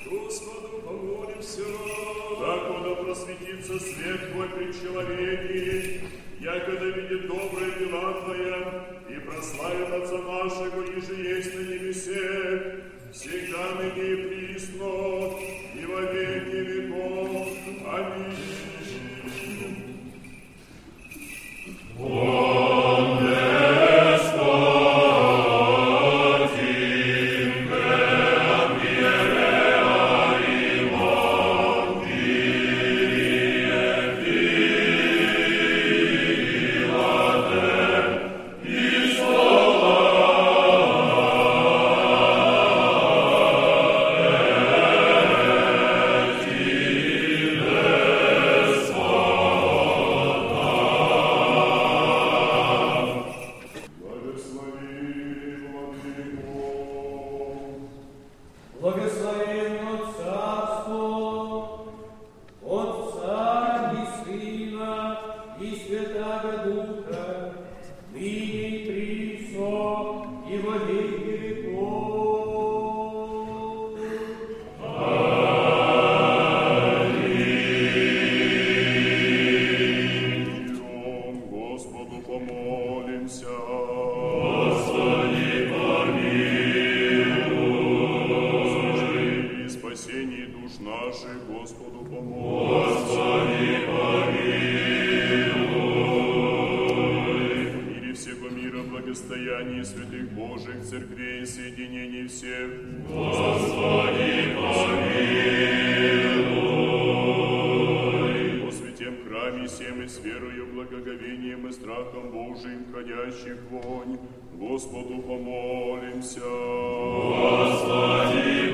Господу помолимся. Докуда просветится свет Твой при человеке, якогда видит добрые дела Твоя, и прославит Отца нашего, иже есть на небесе, всегда ныне и присно, и во веки веков. Аминь. Господу помолимся. Господи,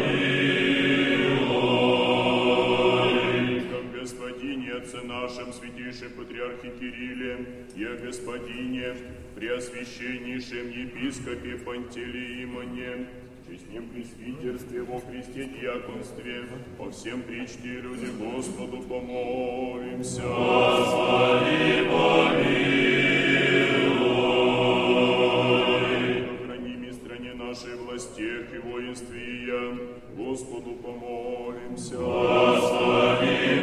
помилуй. Как Господине Отце нашем, святейшем Патриархе Кирилле, и о Господине, Преосвященнейшем Епископе Пантелеимоне, честнем пресвитерстве, во Христе диаконстве, по всем причте люди Господу помолимся. Господи, помилуй. Нашей властях и воинстве я, Господу помолимся. Господи,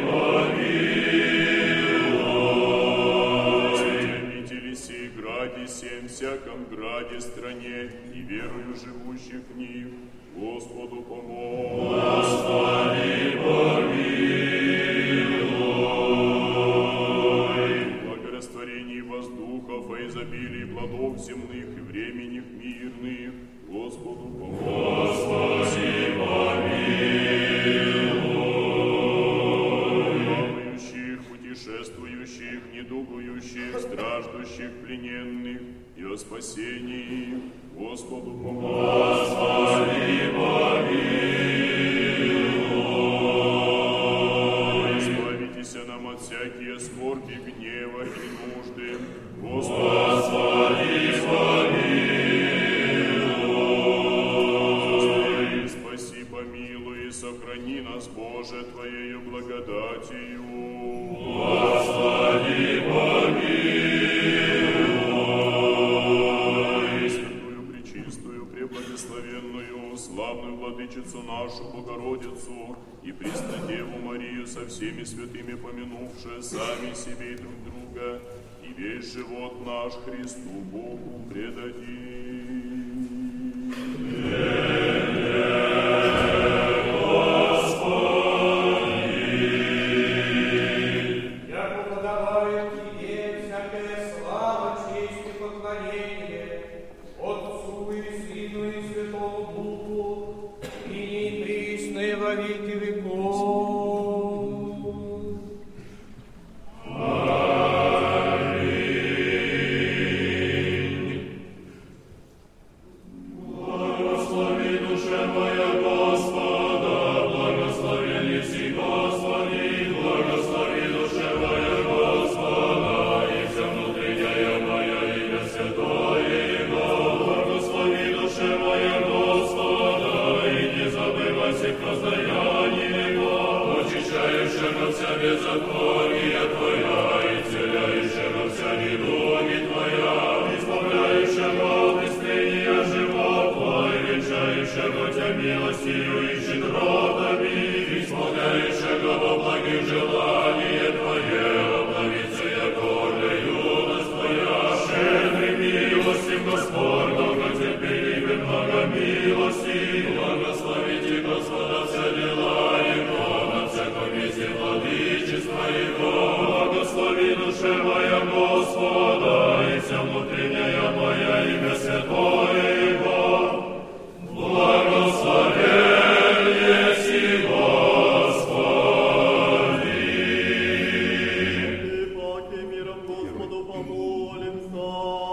помилуй. Святители сей граде, сем всяком граде, стране и верою живущих в них, Господу помолимся. Господи, помилуй. Благорастворении воздухов, а изобилии плодов земных и временных мирных, Господу помолимся. Господи, помилуй. Плавающих, путешествующих, недугующих, страждущих, плененных и о спасении, Господу помолимся. Господи, помилуй. Избавитесь нам от всякие скорби, гнева и нужды, Господи, помилуй. Сохрани нас, Боже, Твоею благодатью. Господи, помилуй. Святую, пречистую, преблагословенную, славную Владычицу нашу Богородицу и Преснодеву Марию со всеми святыми помянувши сами себе и друг друга, и весь живот наш Христу Богу предадим. беззакония Твоя, исцеляющего вся недуги Твоя, избавляющего от истления живот Твой, венчающего Тебя Бога милостью и щедротами, исполняющего во благих желание Твое, обновится якорля юность Твоя, щедрый милостив Господь, долготерпеливый, много милости, благословите Господа все дела Его, на всяком месте владычества Его, благослови душе моя Господа, и вся внутренняя моя имя святое Его, благословен еси Господи. И паки миром Господу помолимся.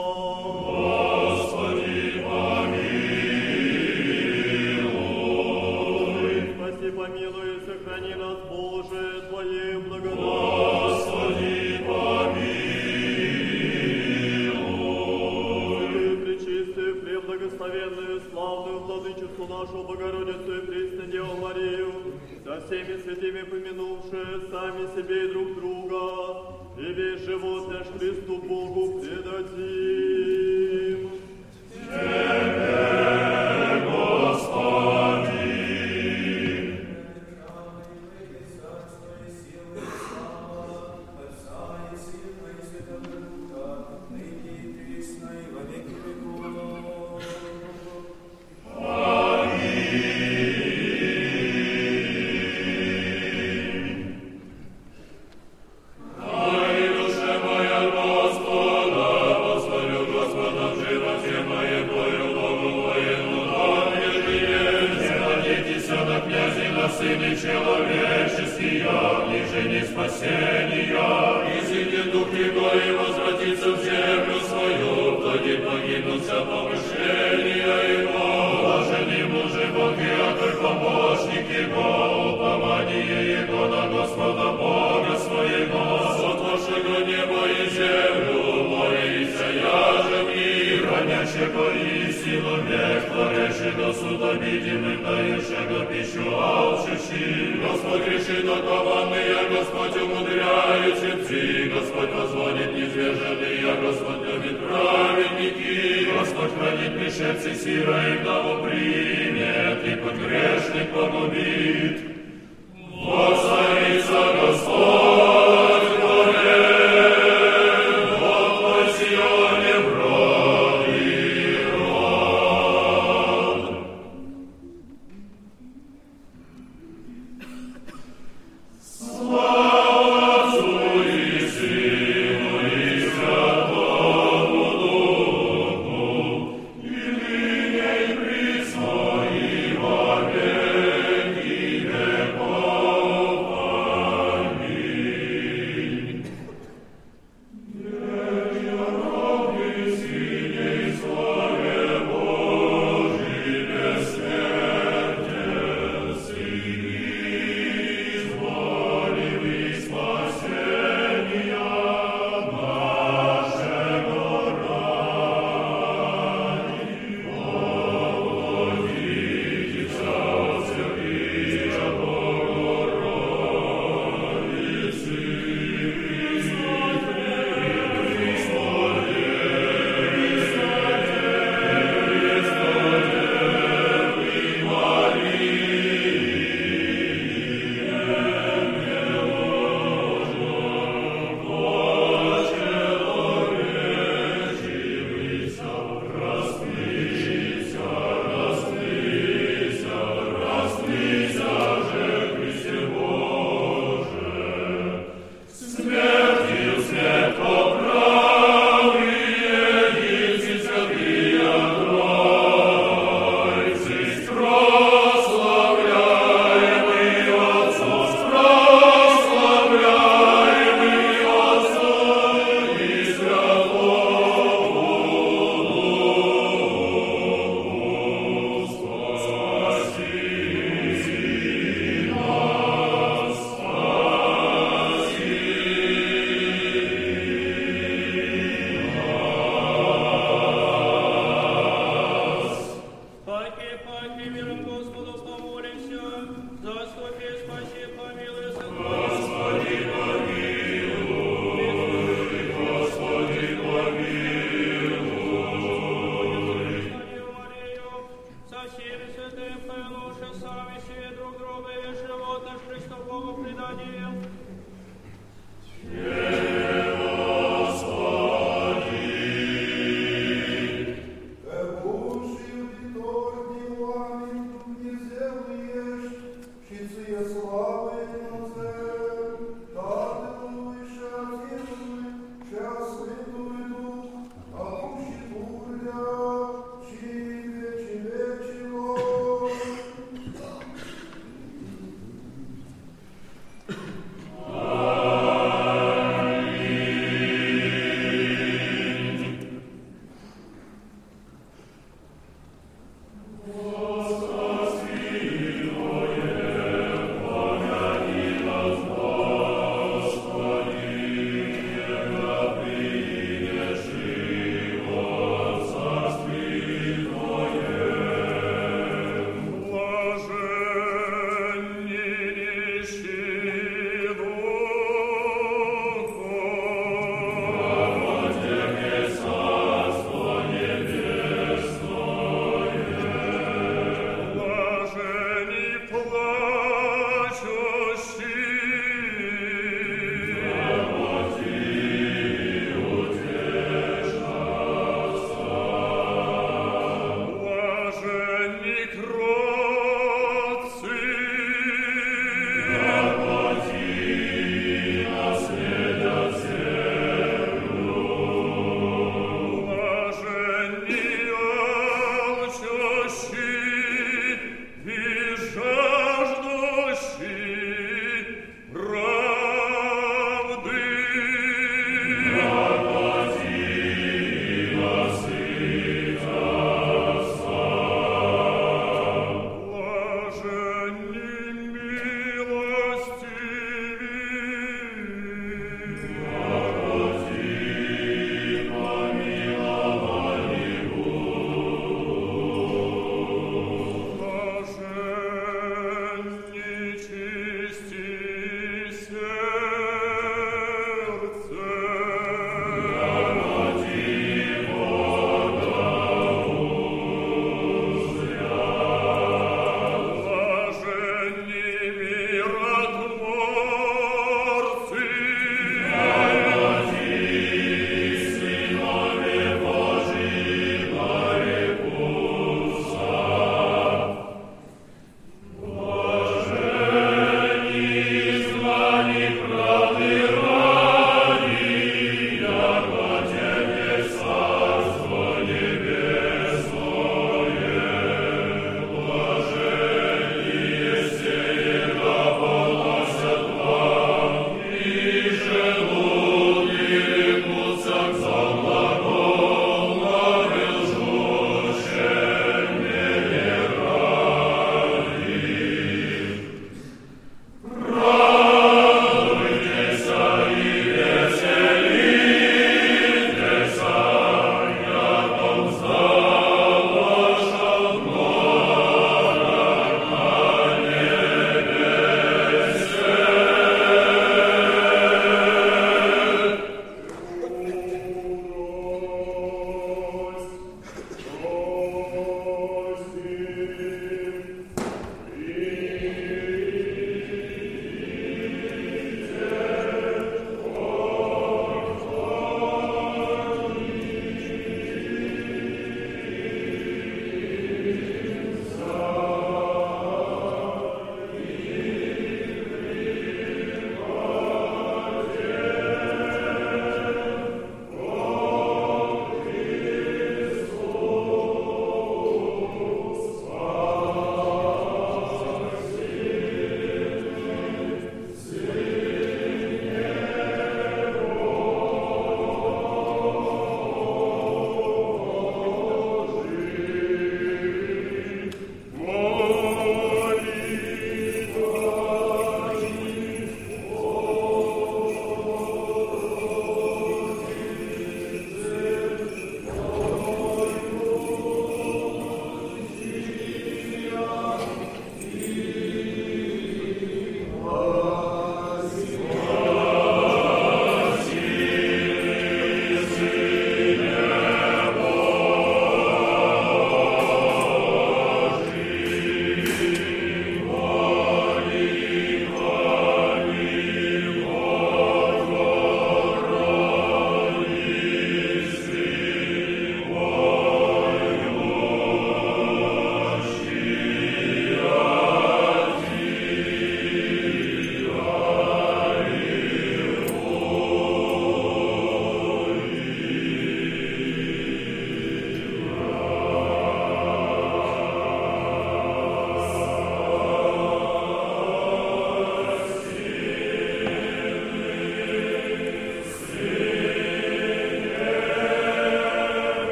Господи, помилуй. Спаси, помилуй, и сохрани нас, Боже, Твоей благодатью. Господи, помилуй. Пречистую, преблагословенную, славную владычицу нашу Богородицу и Пресную Деву Марию, со всеми святыми помянувши сами себе и друг друга, и весь живот наш Христу Богу предадим. Сыны человеческие, ближе не спасения, изыдет дух его и возвратится в землю свою, тоді погибнут вся помышления его. Блажен ему же Бог и Яков помощник его, упование его на Господа Бога своего, сотворшего небо и землю, море и вся же мир, хранящего истину век, творящего суда видимым, дающего пищу алчущим. Господь решит окованные, Господь умудряет сердцы, Господь возводит низверженные, Господь любит праведники, Господь хранит пришельцы сира и вдову примет, и путь грешных погубит. Воцарится Господь вовек, Бог во Сионе брод и род. Слава Отцу и Сыну и Святому Духу, и ныне и присно и во веки. помянувши сами себе друг друга и живот наш Христу Богу преданием. Amen.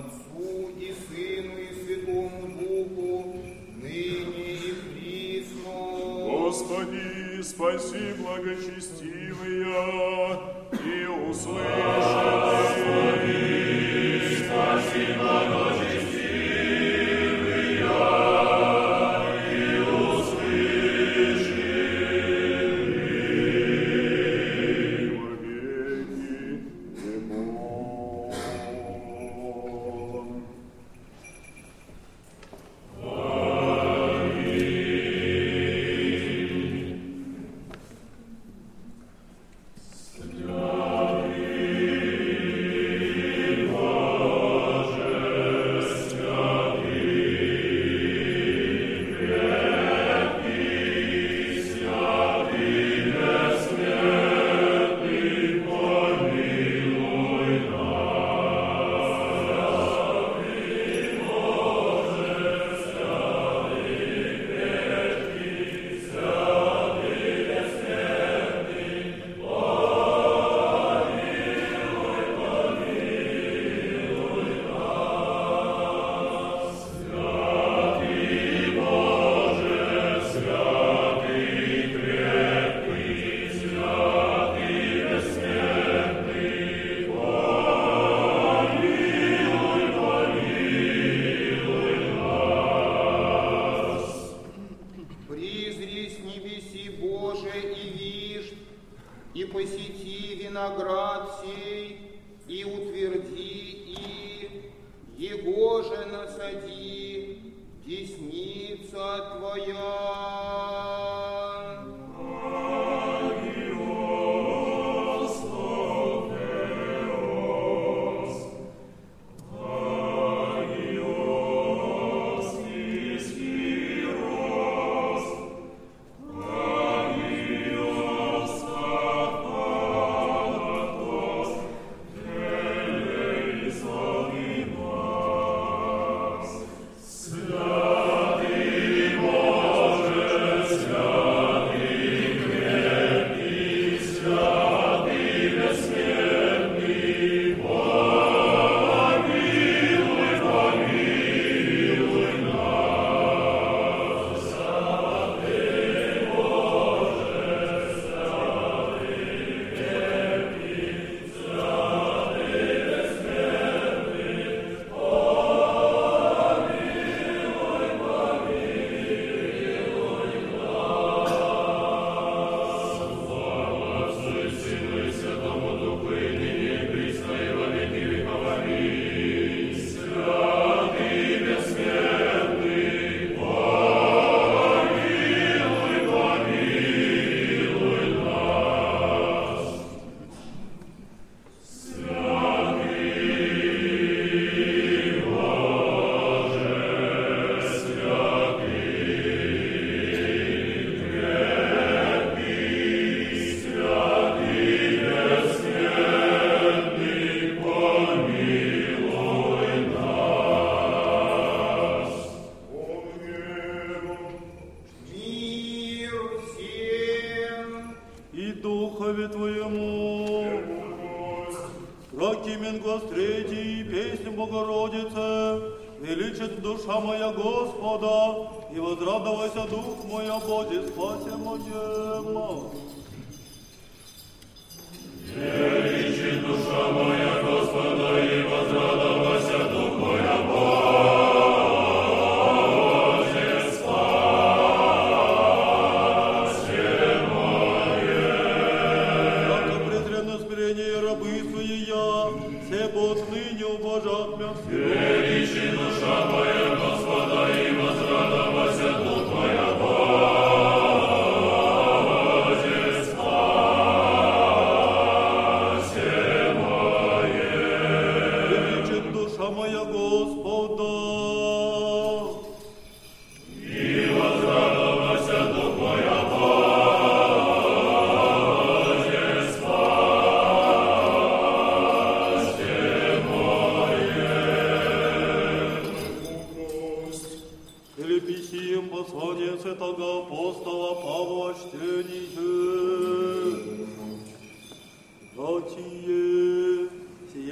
Отцу и Сыну и Святому Духу, ныне и присно. Господи, спаси благочестивые и услыши. Спаси благочестивые и услыши.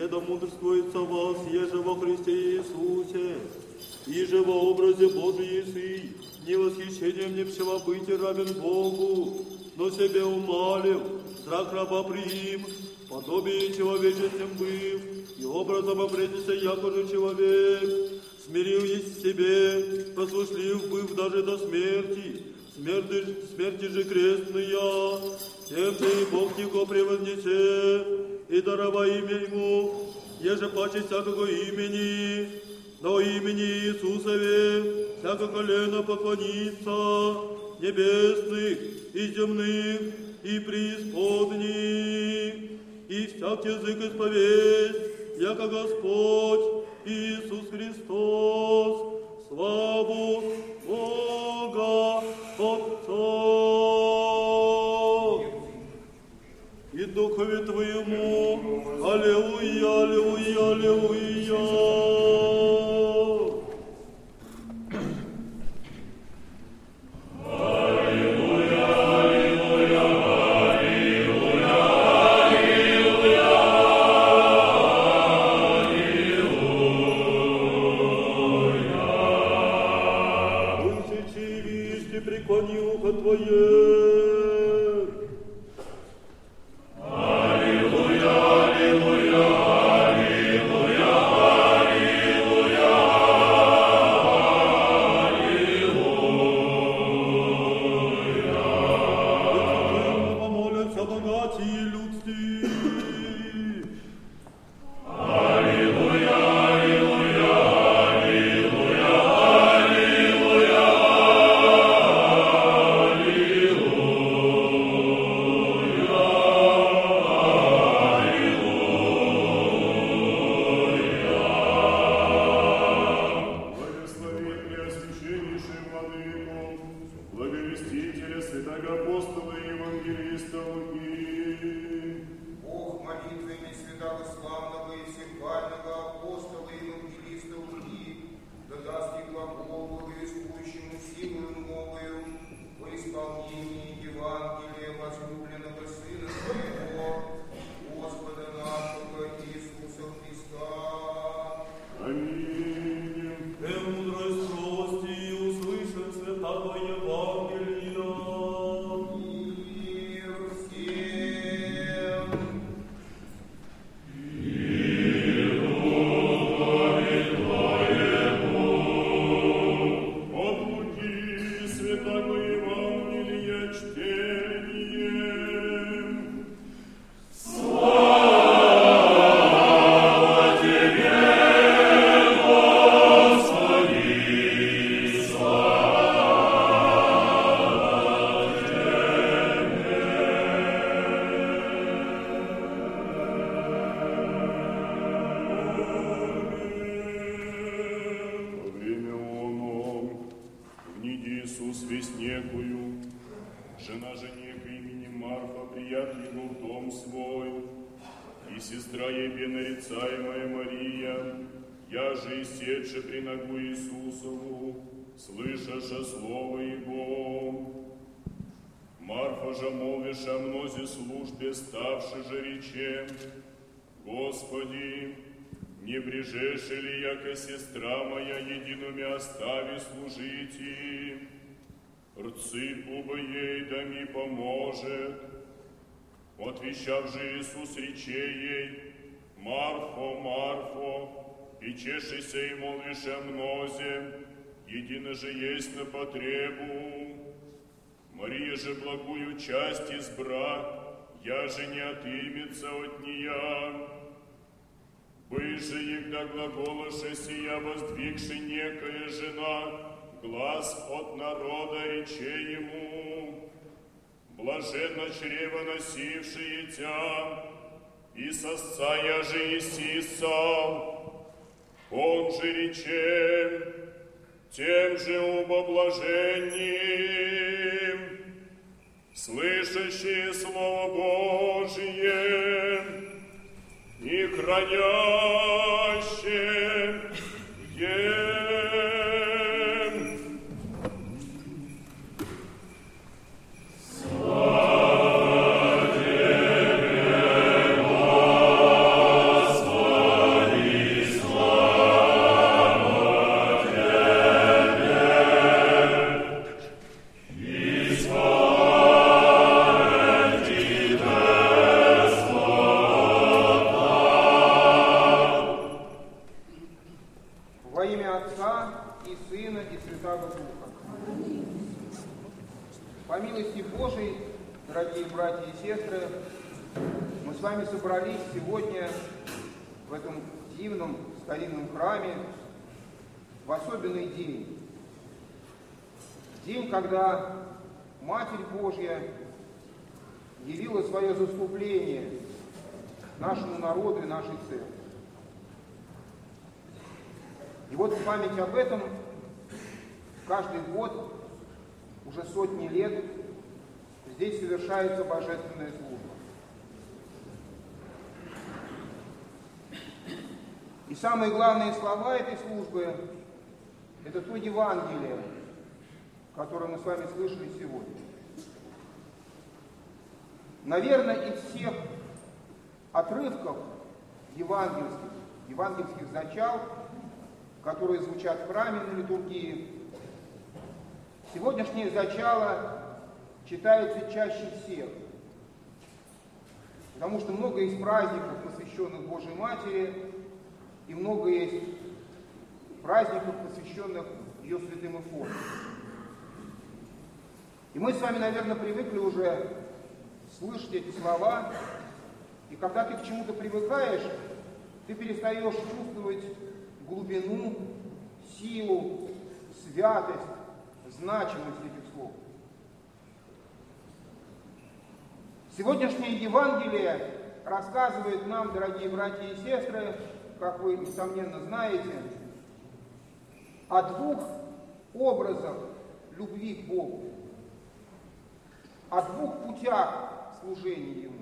да мудрствуется вас, еже во Христе Иисусе, иже во образе Божий еси, не восхищением не всего быть равен Богу, но себе умалив, страх раба приим, подобие человеческим быв, и образом обретися, якоже человек, смирил есть себе, послушлив быв даже до смерти, смерти же крестная, тем же и Бог его превознесе, и дарова имя ему, еже паче всякого имени, но имени Иисусове всяко колено поклонится, небесных и земных, и преисподних, и всяк язык исповедь, яко Господь Иисус Христос, славу Бога Отца и Духове Твоему. Аллилуйя, аллилуйя, аллилуйя. Преклони ухо Твое. Аллилуйя, аллилуйя, аллилуйя, аллилуйя, аллилуйя. Помолятся богатые людские. Аллилуйя, аллилуйя, аллилуйя, аллилуйя. Бог молитвами святого славного и всехвального апостола и евангелиста Луки, да даст и глагол благовествующему силою новую во исполнении Евангелия возлюбленного Сына Своего, Господа нашего Иисуса Христа. Аминь. Премудрость прости и услышим святого Евангелия. Иисус весть некую, жена же некой именем Марфа, прият его в дом свой, и сестра ей нарицаемая Мария, я же иссече при ногу Иисусову, слышаша слово Его. Марфа же молвишь о мнозе службе, ставши же речем, Господи, не брежешь ли, яко сестра моя, единуми остави служите? Рцы губы ей, да ми поможет. Отвещав же Иисус рече ей, Марфо, Марфо, печешися и молвишь о мнозе, едино же есть на потребу. Мария же благую часть избра, я же не отымется от нея. Быже, егда глаголоша сия, воздвигши некая жена, глаз от народа рече ему, блаженно чрево носившие тя, и сосца я же Иисисал. Он же рече, тем же убоблаженним, слышащие Слово Божие и хранящие Слава Тебе, Господи! Во имя Отца и Сына и Святаго Духа. По милости Божией, дорогие братья и сестры, мы с вами собрались сегодня в этом дивном старинном храме в особенный день. День, когда Матерь Божья явила свое заступление нашему народу и нашей церкви. И вот в память об этом каждый год, уже сотни лет, здесь совершается божественная служба. И самые главные слова этой службы – это то Евангелие, которое мы с вами слышали сегодня. Наверное, из всех отрывков евангельских зачал, которые звучат в храме на литургии, сегодняшнее зачало читается чаще всех, потому что много есть праздников, посвященных Божьей Матери, и много есть праздников, посвященных ее святым иконам. И мы с вами, наверное, привыкли уже слышать эти слова, и когда ты к чему-то привыкаешь, ты перестаешь чувствовать глубину, силу, святость, значимость этих слов. Сегодняшнее Евангелие рассказывает нам, дорогие братья и сестры, как вы, несомненно, знаете, о двух образах любви к Богу, о двух путях служения Ему.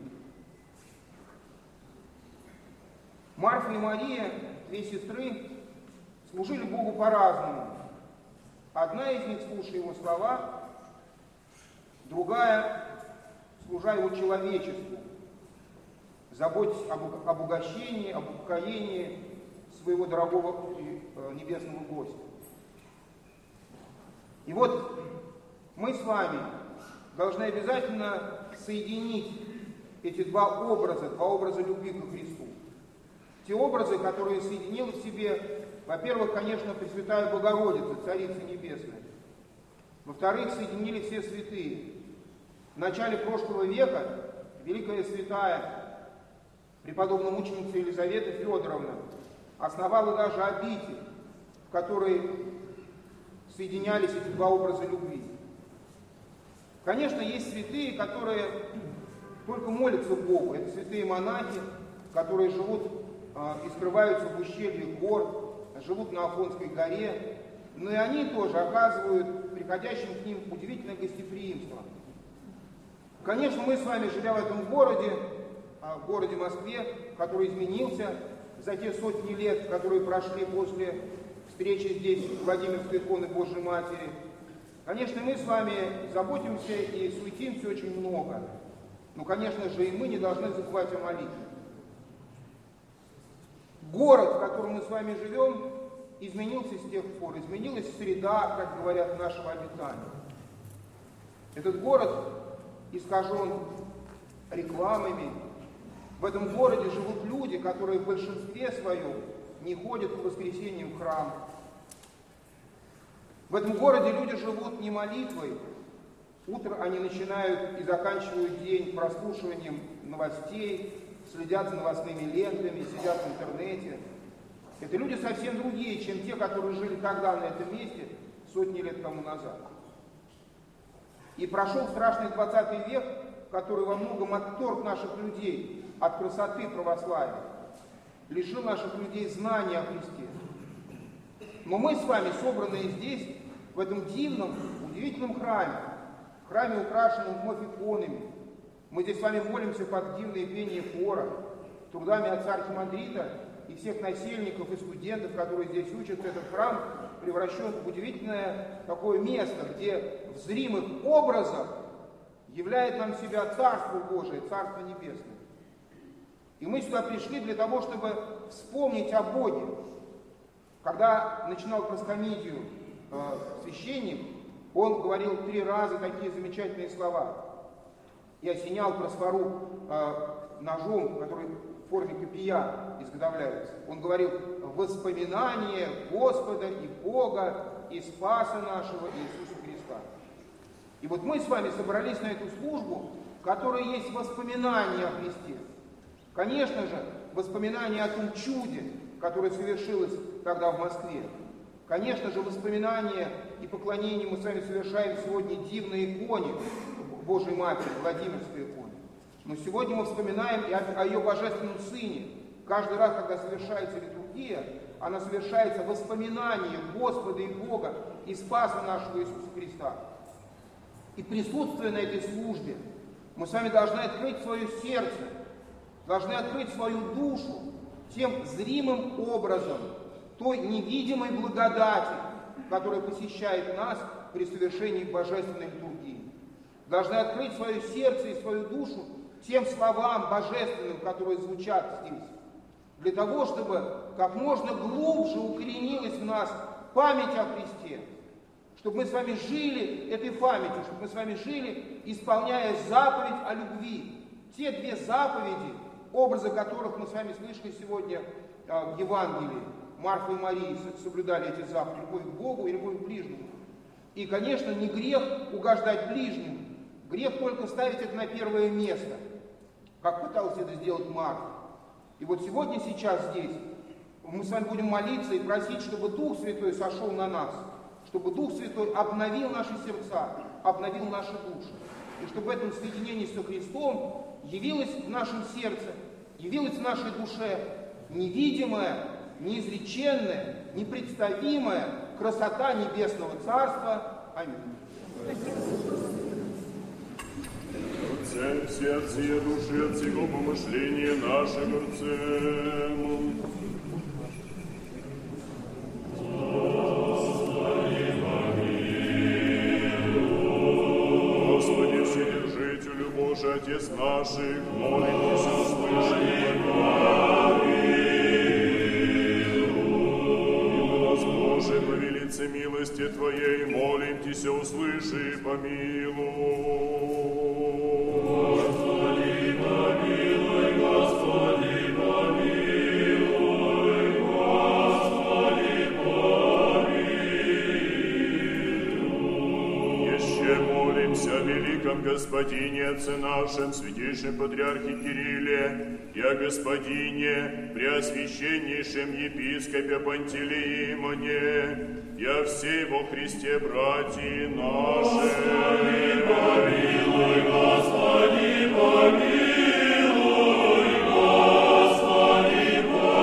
Марфа и Мария, две сестры, служили Богу по-разному. Одна из них, слушая Его слова, другая, служа Его человечеству, заботясь об угощении, об упокоении своего дорогого небесного гостя. И вот мы с вами должны обязательно соединить эти два образа любви ко Христу. Те образы, которые соединила в себе, во-первых, конечно, Пресвятая Богородица, Царица Небесная. Во-вторых, соединили все святые. В начале прошлого века великая святая, преподобная мученица Елизавета Федоровна, основала даже обитель, в которой соединялись эти два образа любви. Конечно, есть святые, которые только молятся Богу. Это святые монахи, которые живут и скрываются в ущельях гор, живут на Афонской горе. Но и они тоже оказывают приходящим к ним удивительное гостеприимство. Конечно, мы с вами, живя в этом городе Москве, который изменился за те сотни лет, которые прошли после встречи здесь Владимирской иконы Божьей Матери, конечно, мы с вами заботимся и суетимся очень много. Но, конечно же, и мы не должны забывать о молитве. Город, в котором мы с вами живем, изменился с тех пор. Изменилась среда, как говорят, нашего обитания. Этот город искажен рекламами. В этом городе живут люди, которые в большинстве своем не ходят по воскресеньям в храм. В этом городе люди живут не молитвой. Утро они начинают и заканчивают день прослушиванием новостей, следят за новостными лентами, сидят в интернете. Это люди совсем другие, чем те, которые жили тогда на этом месте, сотни лет тому назад. И прошел страшный 20 век, который во многом отторг наших людей от красоты православия, лишил наших людей знания о Христе. Но мы с вами, собранные здесь, в этом дивном, удивительном храме, украшенном вновь иконами, мы здесь с вами молимся под дивное пение хора, трудами отца Архимандрита и всех насельников и студентов, которые здесь учатся. Этот храм превращен в удивительное такое место, где в зримых образах являет нам себя Царство Божие, Царство Небесное. И мы сюда пришли для того, чтобы вспомнить о Боге. Когда начинал проскомидию священник, он говорил 3 раза такие замечательные слова. И осенял просфору ножом, который в форме копия изготовляется. Он говорил: воспоминание Господа и Бога и Спаса нашего Иисуса Христа. И вот мы с вами собрались на эту службу, в которой есть воспоминания о Христе. Конечно же, воспоминания о том чуде, которое совершилось тогда в Москве. Конечно же, воспоминания и поклонение мы с вами совершаем сегодня дивной иконе Божьей Матери, Владимирской иконе. Но сегодня мы вспоминаем и о ее Божественном Сыне. Каждый раз, когда совершается литургия, она совершается воспоминанием Господа и Бога и Спаса нашего Иисуса Христа. И присутствуя на этой службе, мы с вами должны открыть свое сердце, должны открыть свою душу тем зримым образом, той невидимой благодати, которая посещает нас при совершении божественной литургии. Должны открыть свое сердце и свою душу тем словам божественным, которые звучат здесь, для того, чтобы как можно глубже укоренилась в нас память о Христе, чтобы мы с вами жили этой памятью, чтобы мы с вами жили, исполняя заповедь о любви. Те две заповеди, образы которых мы с вами слышали сегодня в Евангелии. Марфа и Мария соблюдали эти заповеди: любовь к Богу и любовь к ближнему. И, конечно, не грех угождать ближнему. Грех только ставить это на первое место, как пыталась это сделать Марфа. И вот сегодня, сейчас здесь, мы с вами будем молиться и просить, чтобы Дух Святой сошел на нас, чтобы Дух Святой обновил наши сердца, обновил наши души. И чтобы в этом соединении со Христом явилось в нашем сердце, явилась в нашей душе невидимая, неизреченная, непредставимая красота Небесного Царства. Аминь. Отце, сердце и души от всего помышления нашего рцем. Господи, Вседержителю Божий, Отец наших, молитесь, услыши, Боже, по велице милости Твоей, молимся, услыши и помилуй. Господи, помилуй, Господи, помилуй, Господи, помилуй. Еще молимся о великом Господине, Отце нашем, святейшем Патриархе Кирилле, и о Господине, Преосвященнейшем Епископе Пантелеимоне, и о всей во Христе братья наши. Господи, помилуй, Господи, помилуй, Господи,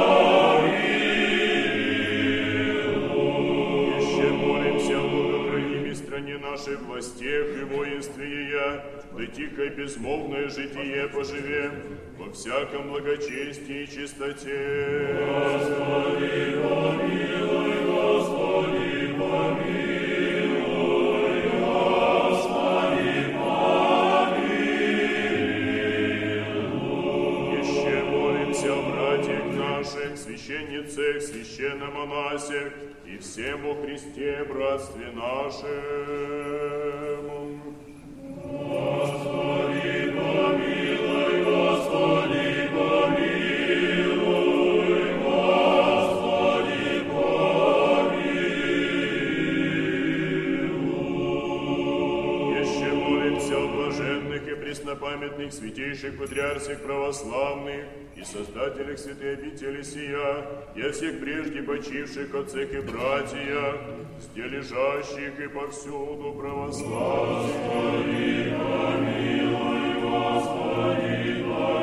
помилуй. Еще молимся о благохранимой стране нашей, властях и воинстве ее, да тихо и безмолвное житие поживем во всяком благочестии и чистоте. Господи, помилуй, Господи, помилуй, Господи, помилуй. Еще молимся о братьях наших, священницах, священномонасях и всем во Христе братстве нашем. Господи, помилуй, Господи, помилуй, Господи, помилуй. Еще молимся о блаженных и преснопамятных святейших патриарсих православных и создателях святой обители сия, и о всех прежде почивших отцах и братьях, где лежащих и повсюду православных. Господи, помилуй, Господи,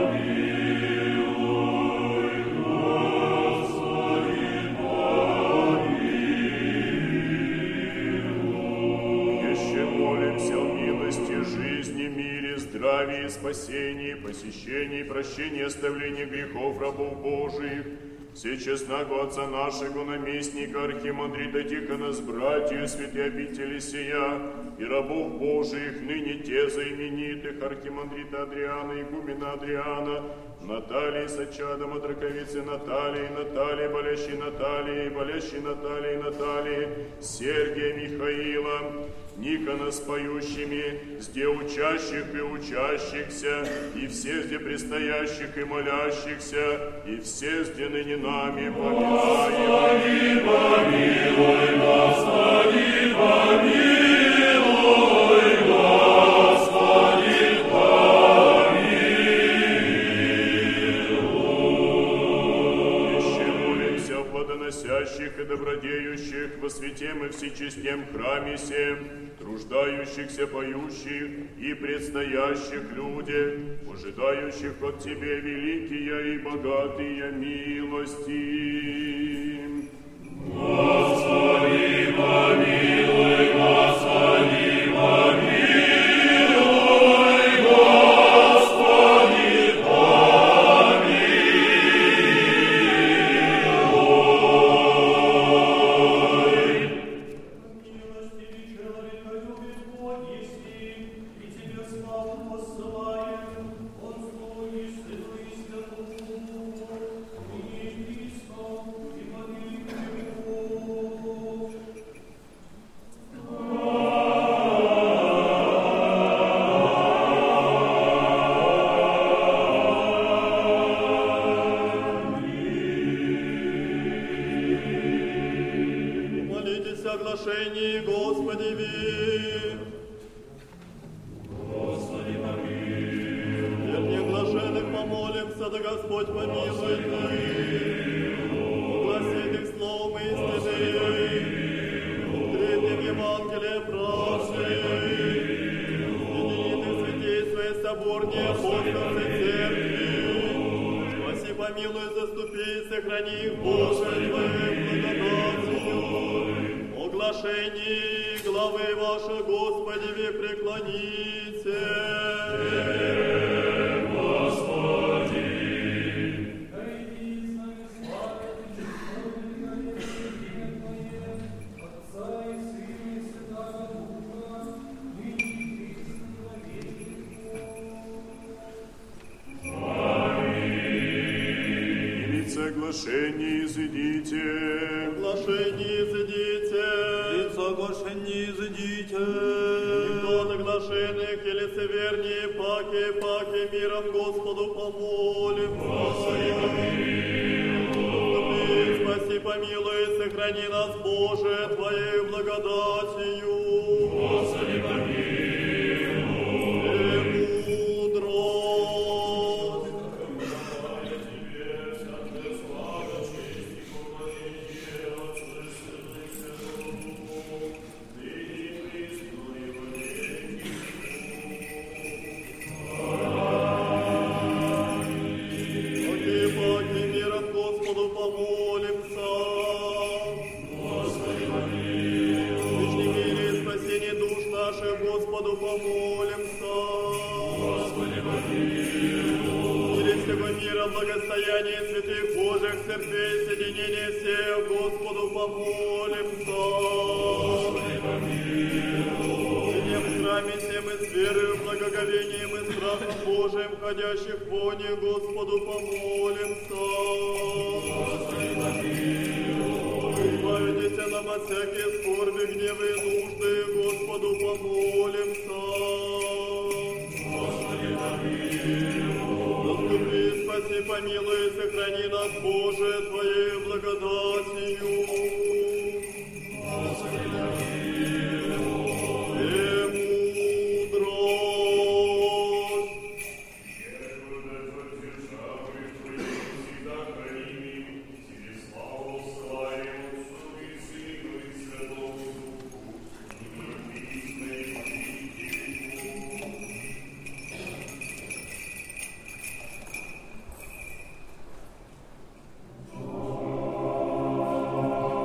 помилуй, Господи, помилуй. Еще молимся о милости, жизни, мире, здравии, спасении, посещении, прощении, оставлении грехов рабов Божиих, всечестного Отца нашего, наместника, архимандрита Тихона с братьев святой обители сия, и рабов Божиих, ныне те заименитых, архимандрита Адриана, игумена Адриана, Натальи с чадом от раковицы Натальи, болящей Натальи, Сергия Михаила, Никона с поющими, сде учащих и учащихся, и все сде предстоящих и молящихся, и все сде ныне нами поминаем. Господи, помилуй, Господи, помилуй, Господи, помилуй. Еще молимся о плодоносящих и добродеющих во святем и всечестнем храме сем, труждающихся, поющих и предстоящих людях, ожидающих от Тебе великие и богатые милости. Господи, помилуй, Господи, помилуй, Господи, помилуй. Милостивый человеколюбец Бог еси, и Тебе славу посылаем, от Слугу и Сыну и Святому Духу, и Христом, и во веки веков. Молитесь о глашении Господеви. Господи, помилуй. Вернее, глашенных помолимся, да Господь помилует их. Угласит их словом истины. Древним Евангелием правды. Единиты святействия соборнее апостольской церкви. Спаси, помилуй, заступи, сохрани их, Боже, Твоей благодатью. Оглашении главы ваши, Господи, век преклоните. Господи, Лица оглашения изыдите. Оглашение изыдите. Соглашение изыдите. Никто от оглашенных и лицевернее паки миром Господу помолим. Господи, помилуй. Спаси, помилуй, сохрани нас, Боже, Твоей благодатью. Господи, помилуй. Мудрость. Паки миром Господу помолимся. Господи, помилуй. Вечный мире и спасение душ наших Господу помолимся. Господи, помилуй. Мире всего мира, благостояние святых Божьих церквей, соединение всех Господу помолимся. Господи, помилуй. Сидим в храме всем и с верою, благоговением и страхом Божиим, ходящих в воне, Господу помолимся. Господи, помилуй. Избавитесь нам от всякие скорби, гневы и нужды, Господу помолимся. Господи, помилуй. Заступи, спаси, помилуй, сохрани нас, Боже, Твоей благодатью. Господи, помилуй. Мудрость.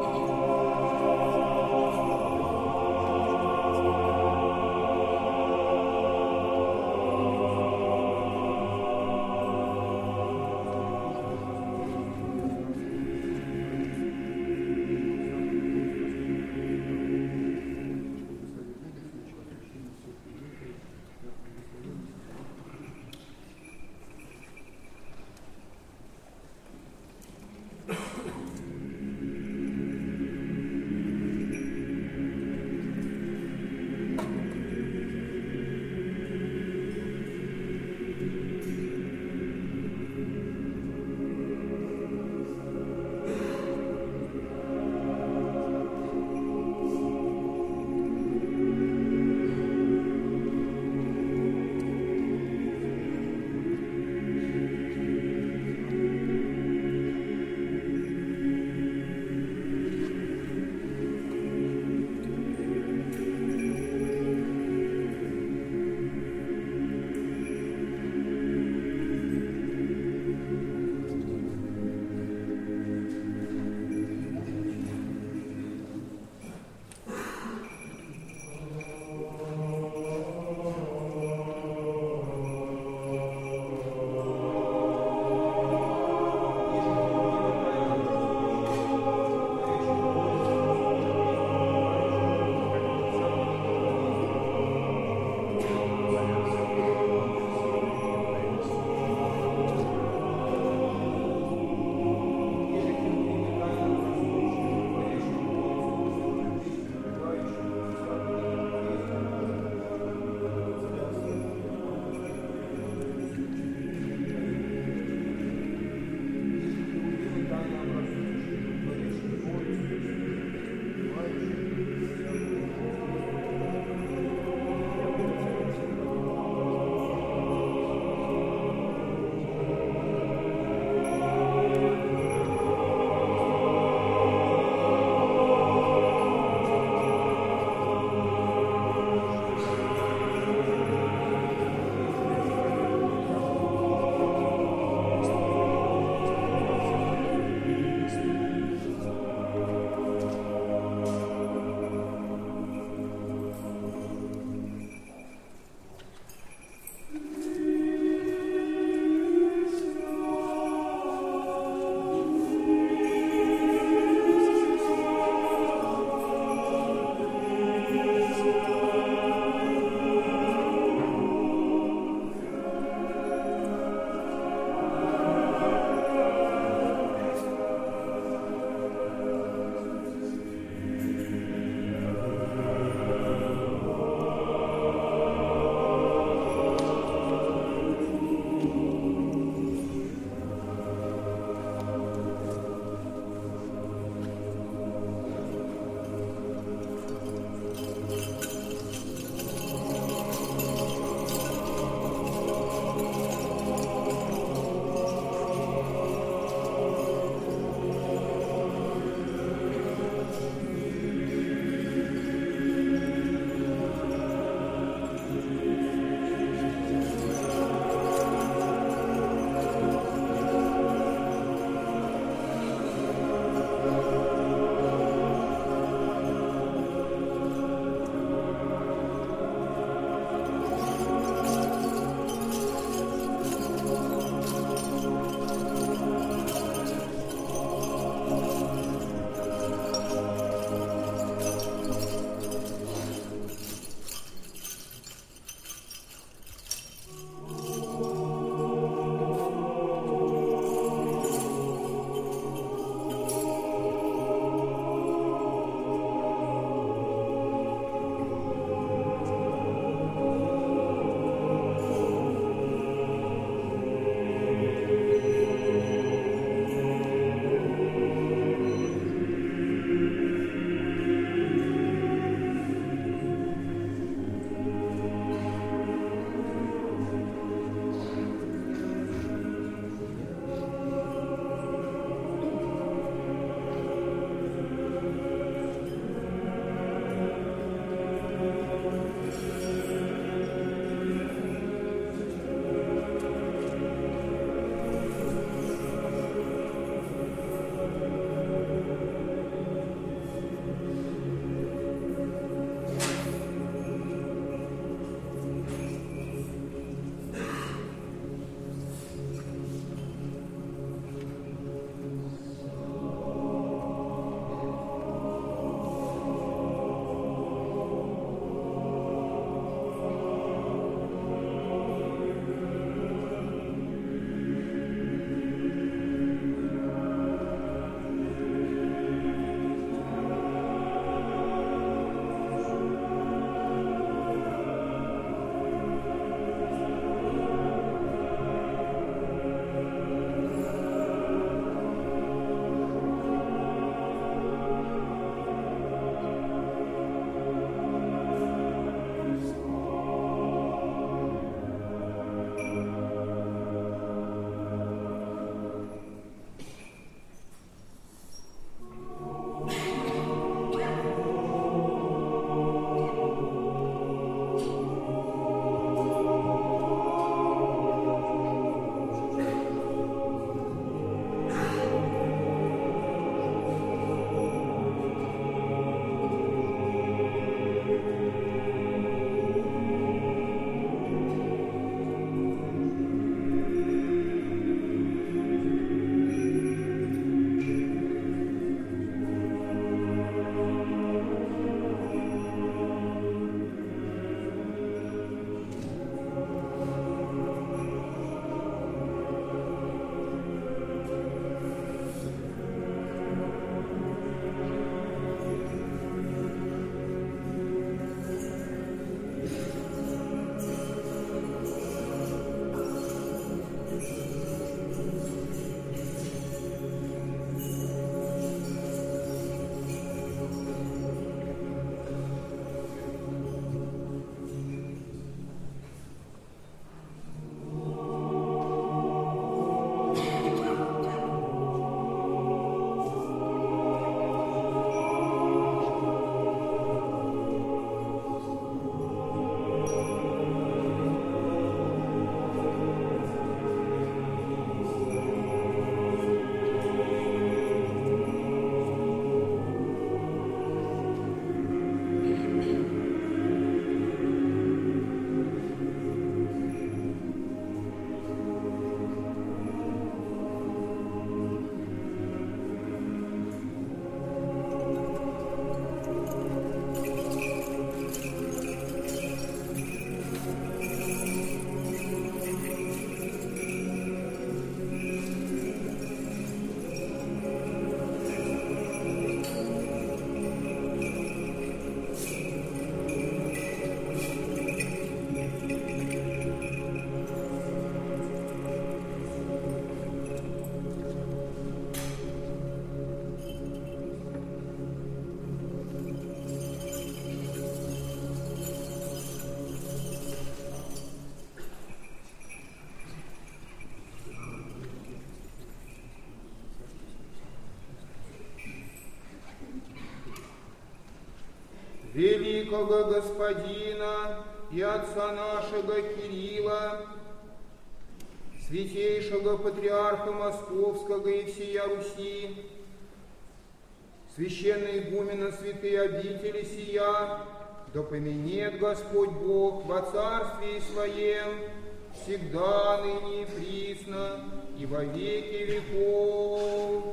великого Господина и отца нашего Кирилла, святейшего патриарха Московского и всея Руси, священной игумена святые обители сия, да поменет Господь Бог во царстве Своем, всегда, ныне и присно, и во веки веков.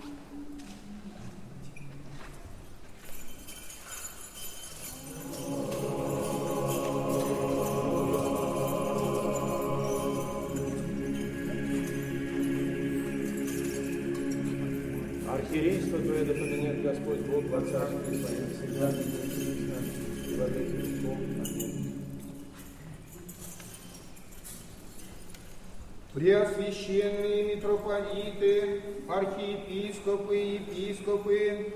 Архиерейство Твое да поменяет Господь Бог во царстве Своем, всегда и присно, и во веки веков. Аминь. Преосвященные митрополиты, архиепископы и епископы,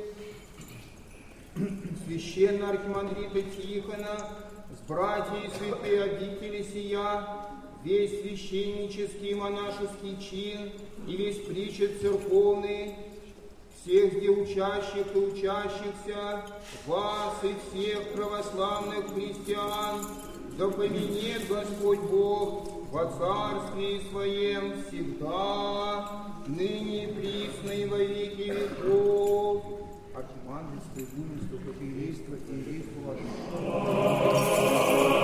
священно-архимандрита Тихона, с братьей святые обители сия, весь священнический и монашеский чин и весь причет церковный, всех где учащих и учащихся, вас и всех православных христиан, да поменет Господь Бог во царстве Своем всегда, ныне и присно и во веки веков. Архимандритство, игуменство, протоиерейство и иерейство ваше.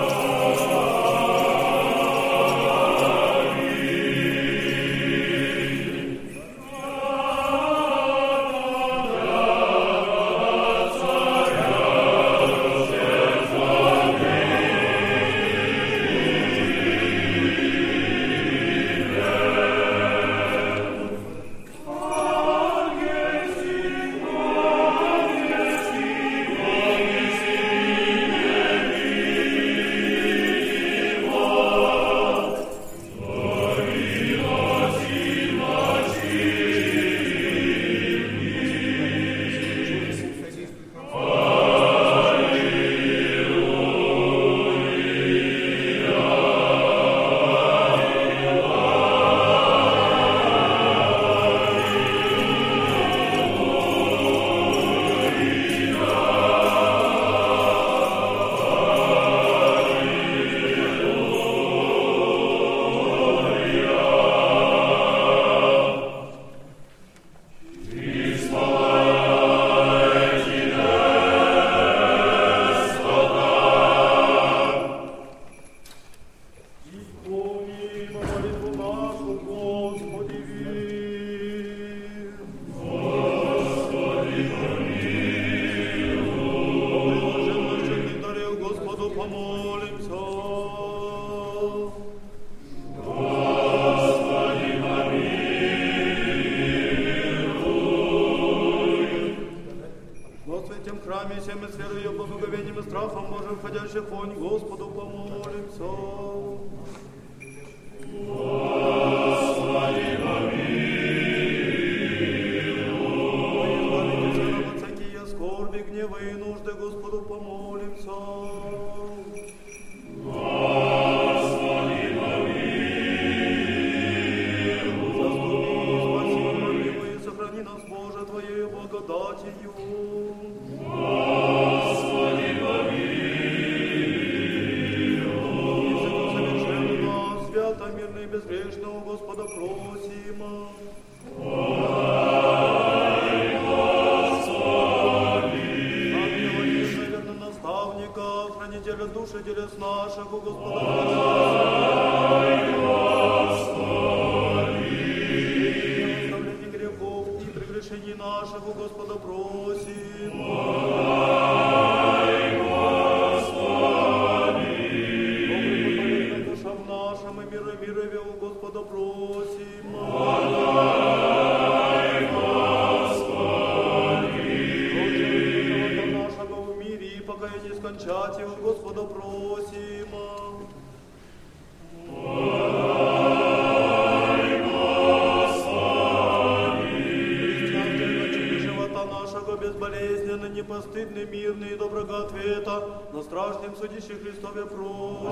Судище Христове просим.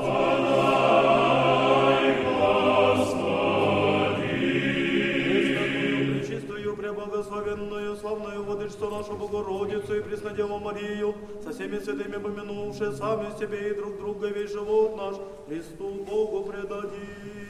Господи! Пречистую, преблагословенную, славную владычицу нашу Богородицу и Преснодеву Марию, со всеми святыми помянувши сами себе и друг друга весь живот наш, Христу Богу предадим.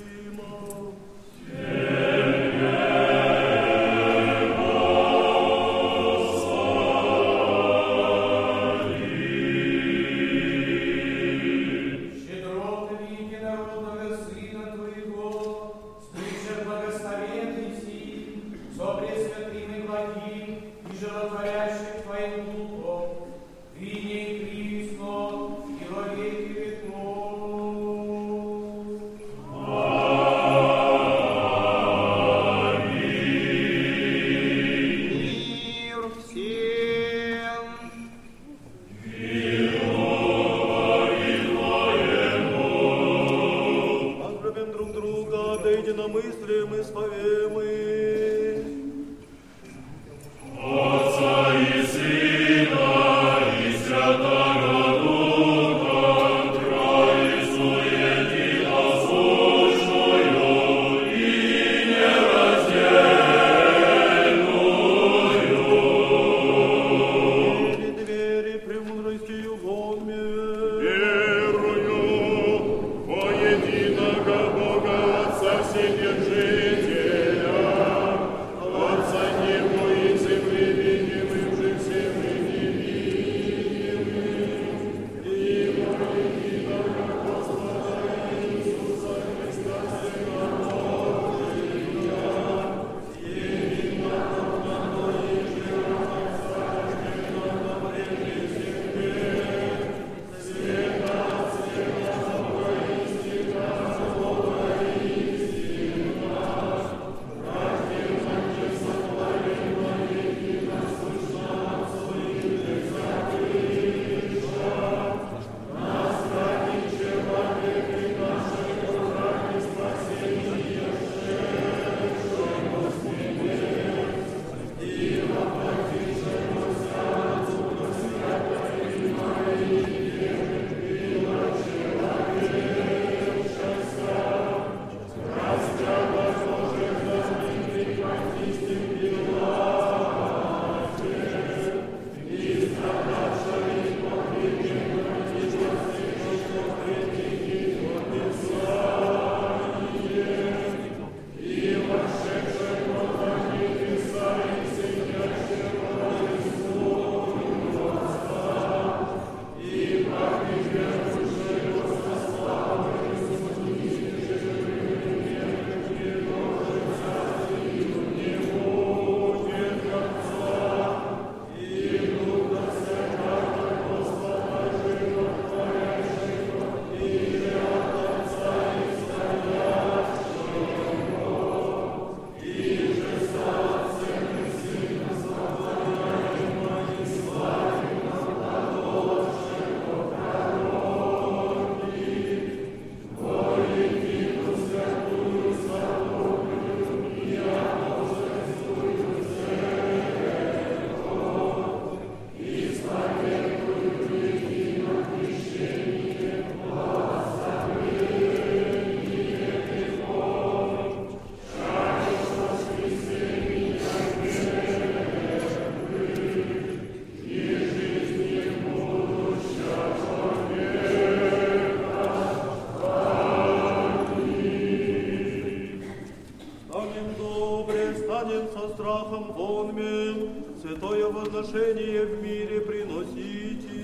Святое возношение в мире приносите.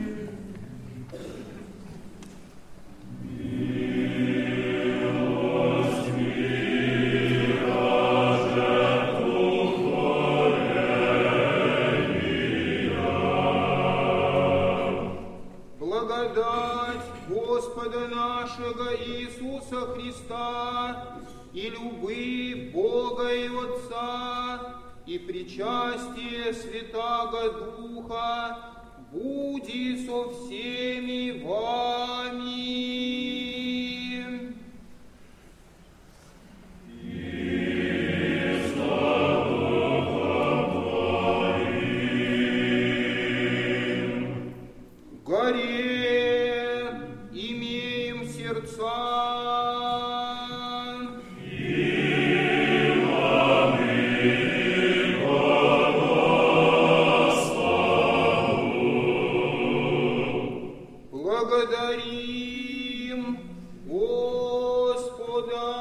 Благодать Господа нашего Иисуса Христа и любви Бога и Отца и причастие Святаго Духа буди со всеми вами. Горе имеем сердца. И Благодарим Господа.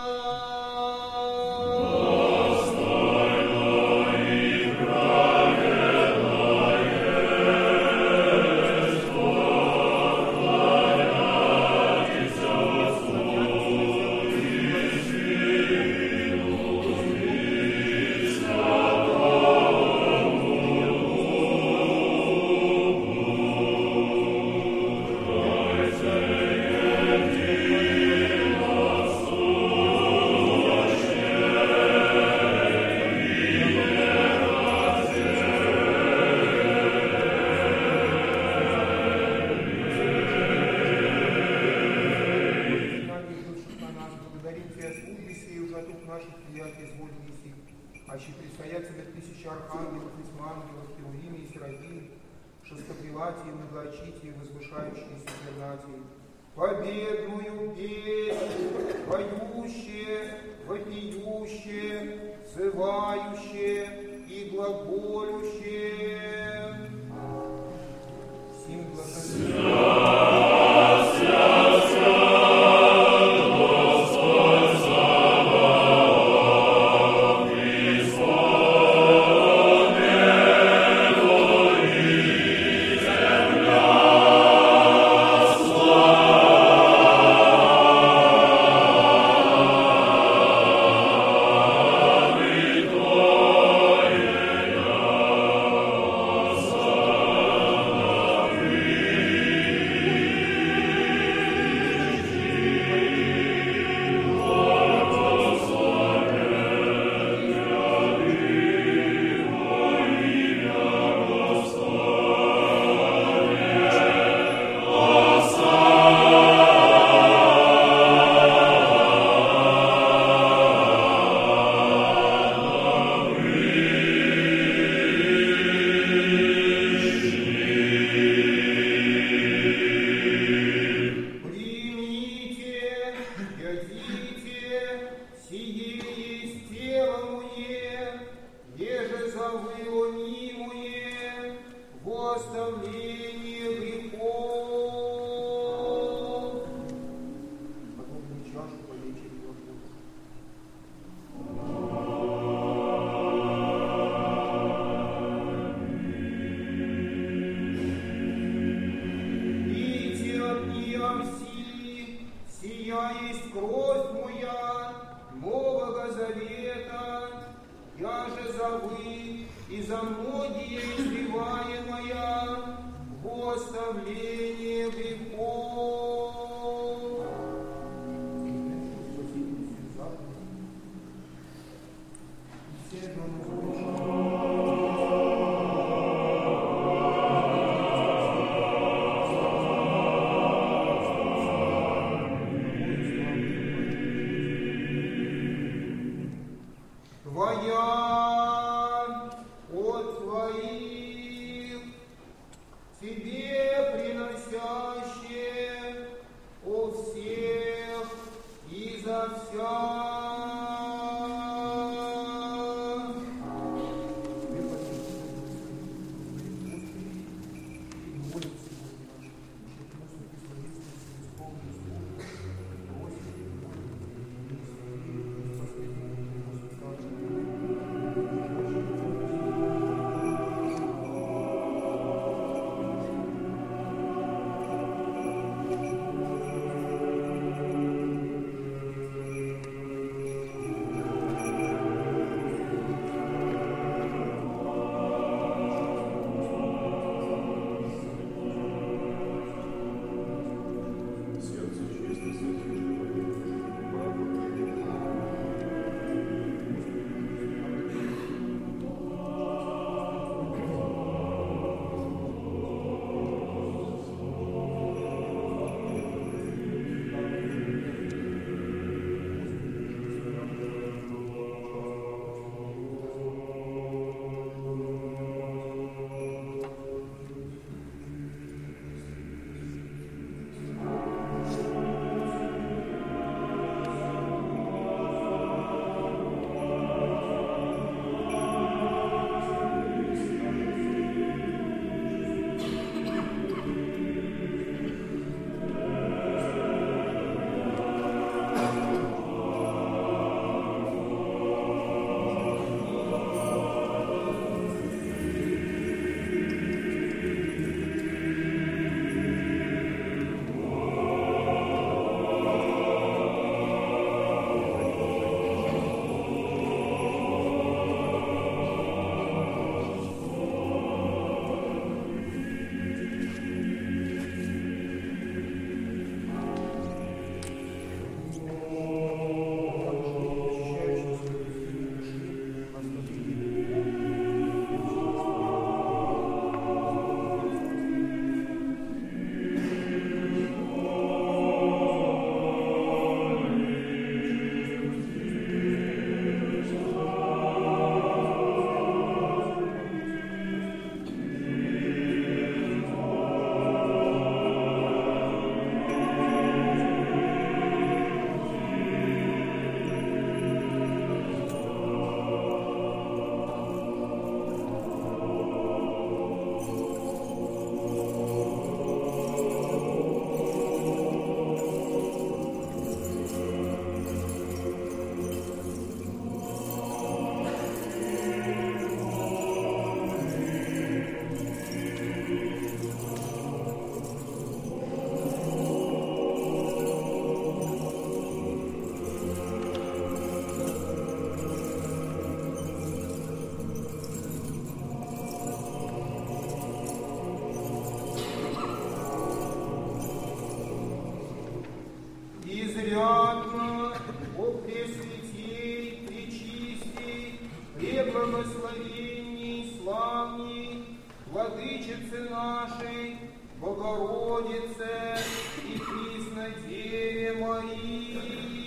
Аще предстоят тебе тысячи архангелов, ангелов, херувимов и серафимов, шестоприлатии, многоочитии, возвышающиеся пернатии, победную песнь, поющие, вопиющие, взывающие и глаголющие. Сим Тебе приносим Богородице и Преснодеве Марии.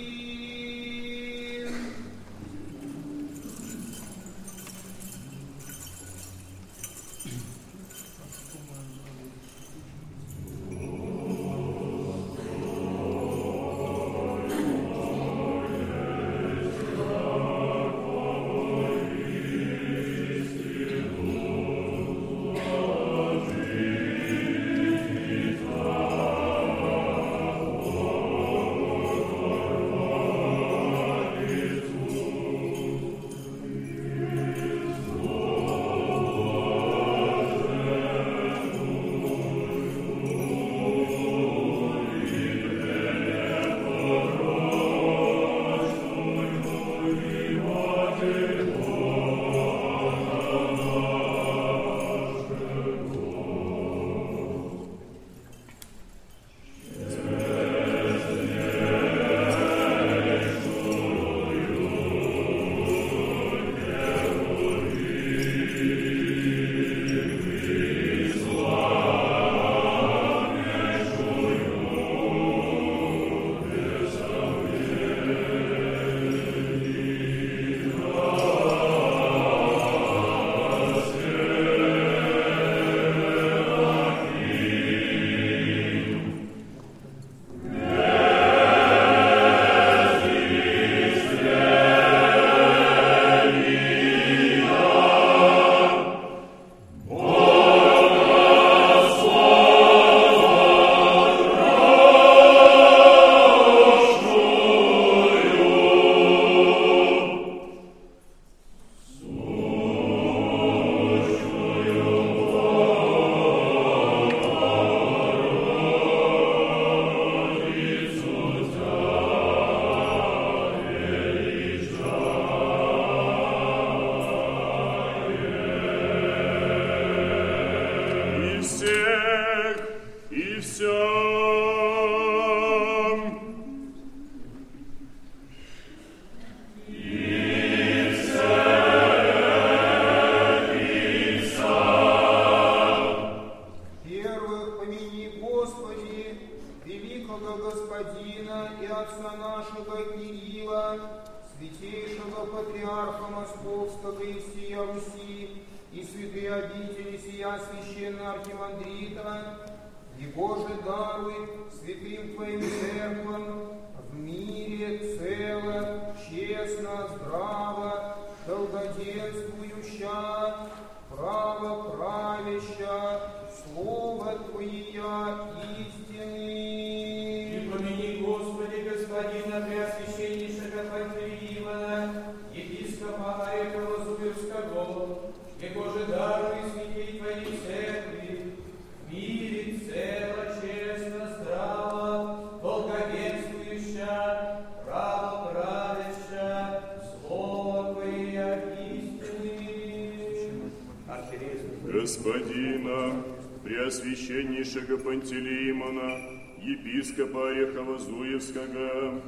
Господина, Преосвященнейшего Пантелеимона, епископа Орехово-Зуевского,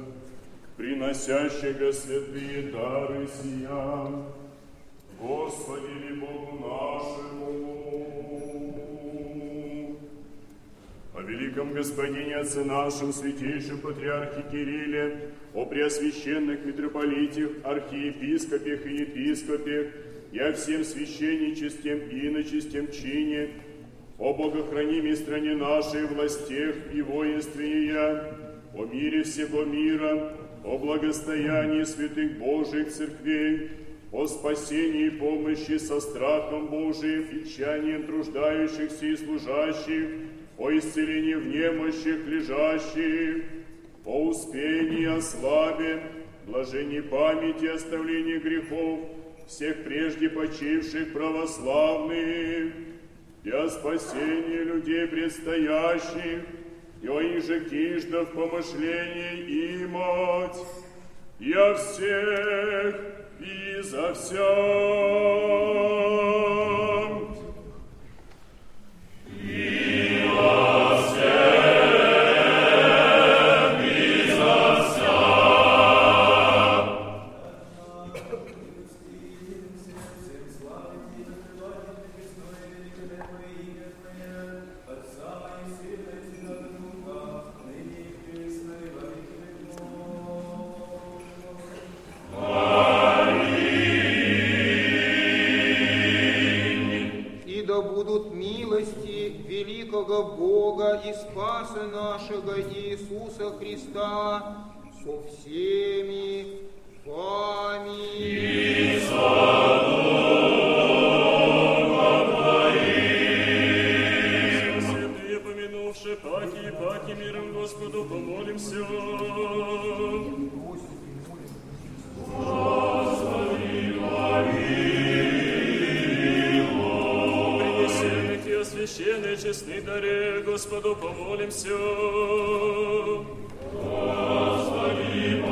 приносящего святые дары сия, Господи ли Богу нашему, о великом Господине Отце нашем, святейшем Патриархе Кирилле, о преосвященных митрополитах, архиепископах и епископах, и о всем священничестве и иночестем чине, о богохранимой стране нашей, властях и воинстве ее, о мире всего мира, о благостоянии святых Божьих церквей, о спасении и помощи со страхом Божиим и тщанием труждающихся и служащих, о исцелении в немощах лежащих, о успении, о славе, блаженной памяти, оставлении грехов всех прежде почивших православных, и о спасении людей предстоящих, и о иже кижда в помышлении имать, и о всех, и за всем. И о всех, и за всем. Бога и Спаса нашего Иисуса Христа со всеми вами. И со Духом Твоим. Святые, помянувши паки и паки, миром Господу помолимся. Господи, помилуй. Принесенных и освященные честные дары, Господу помолимся. Господи,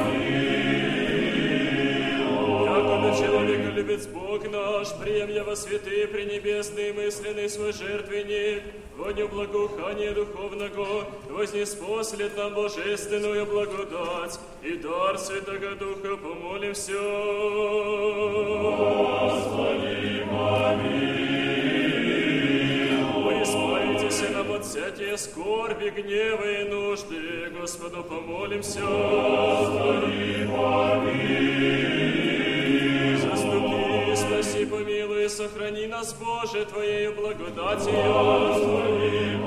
помилуй. Якобы человеколюбец Бог наш, приемля во святые пренебесные мысленный свой жертвенник, воню благоухания духовного, вознеспослед нам божественную благодать и дар Святого Духа, помолимся. Господи, помилуй. Исправитесь нам от всякие скорби, гнева и нужды, Господу помолимся. Господи, помилуй. Заступи, спаси, помилуй, сохрани нас, Боже, Твоею благодатью. Господи,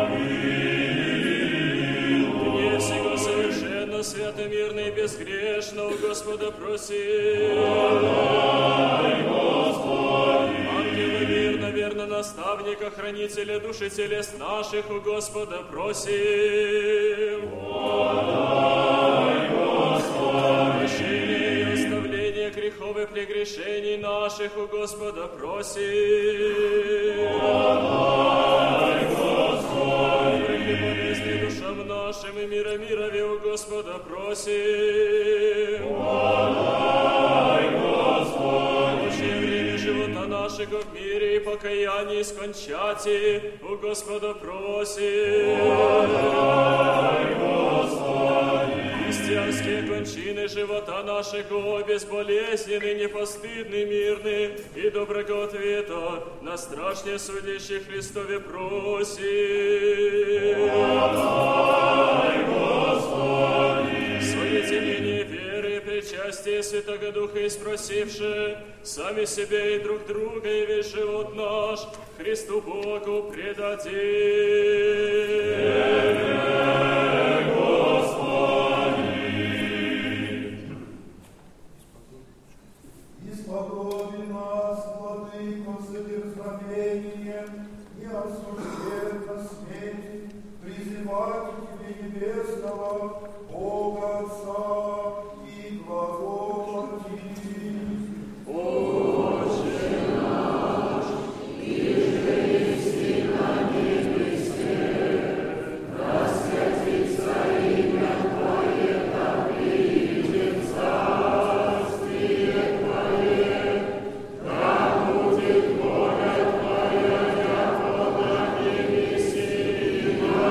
помилуй. Дне всего совершенно, свято, мирно и безгрешно, у Господа проси. Подай, Господи. Ангелы мирно, верно, наставника, хранителя души телес наших, у Господа просим. Подай, Господи. Прощение и оставление грехов и прегрешений наших, у Господа просим. Подай, Господи. Прелюбовесни душам нашим и мира мирове, у Господа просим. Подай, Господи. Лучшее время живота нашего в мире и покаянии скончати, у Господа просим. Подай, Господи. Христианские кончины живота нашего безболезненны, непостыдны, мирны и доброго ответа на страшне судящий Христове просим. Подай, Господи. Свои тянения веры и причастие Святого Духа испросивши, сами себе и друг друга и весь живот наш Христу Богу предадим. Исподоби нас, Владыко, содержанием и осужденно смети, призывать к Тебе небесного Бога Отца и глаголать. Отче наш, иже еси на небесе, да святится имя Твое, да придет царствие Твое, да будет воля Твоя, яко на небеси и на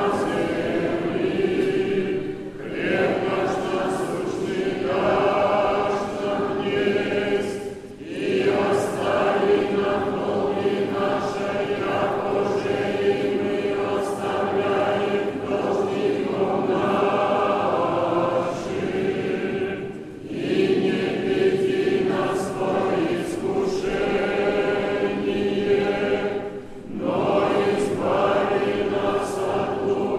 земли. Хлеб наш насущный дашь нам днесь, и остави нам долги наши, яко же и мы оставляем должником нашим. И не веди нас во искушение, но избави нас от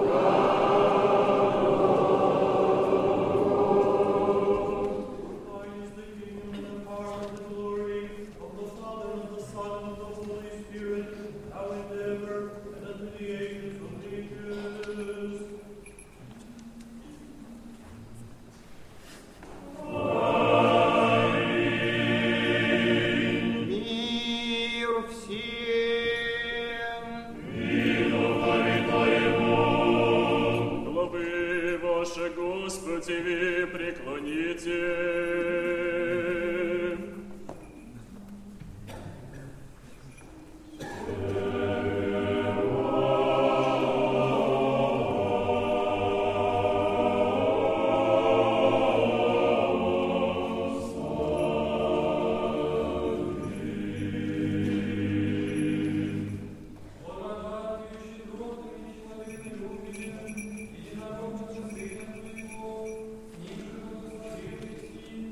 Thine is the kingdom and the power and the glory of the Father and the Son and of the Holy Spirit, now and ever, and unto the ages of ages. Мир всем! Главы ваши, Господи, вы преклоните. Единородного Сына Твоего, ниже благословенности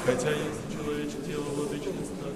хотя есть человече тело владычный стать.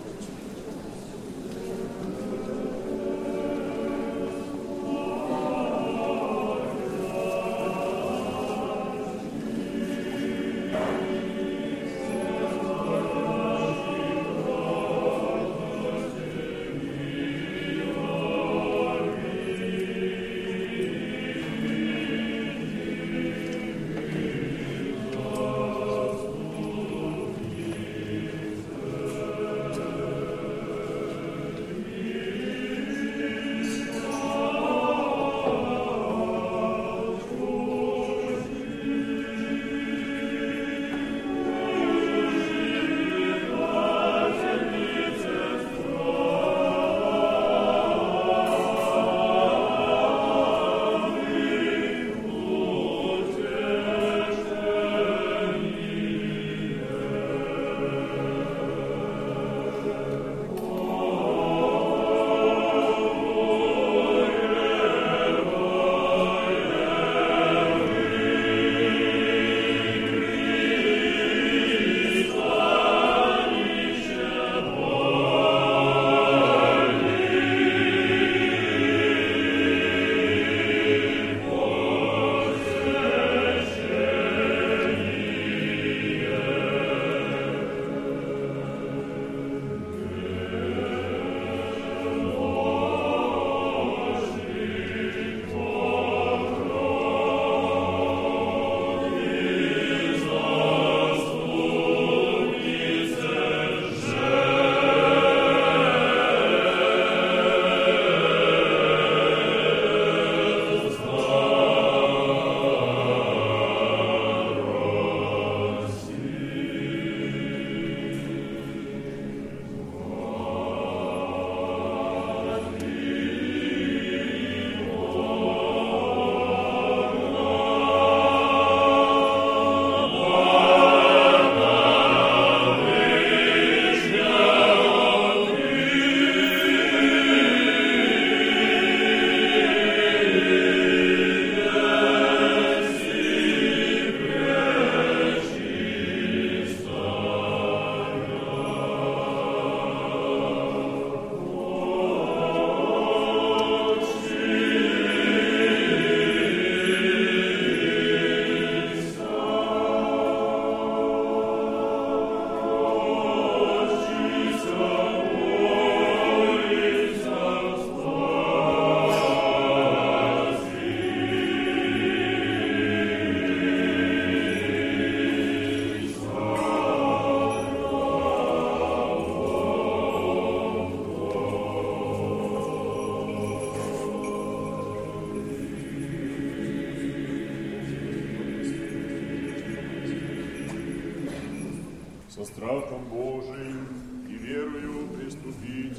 Со страхом Божиим и верою приступите.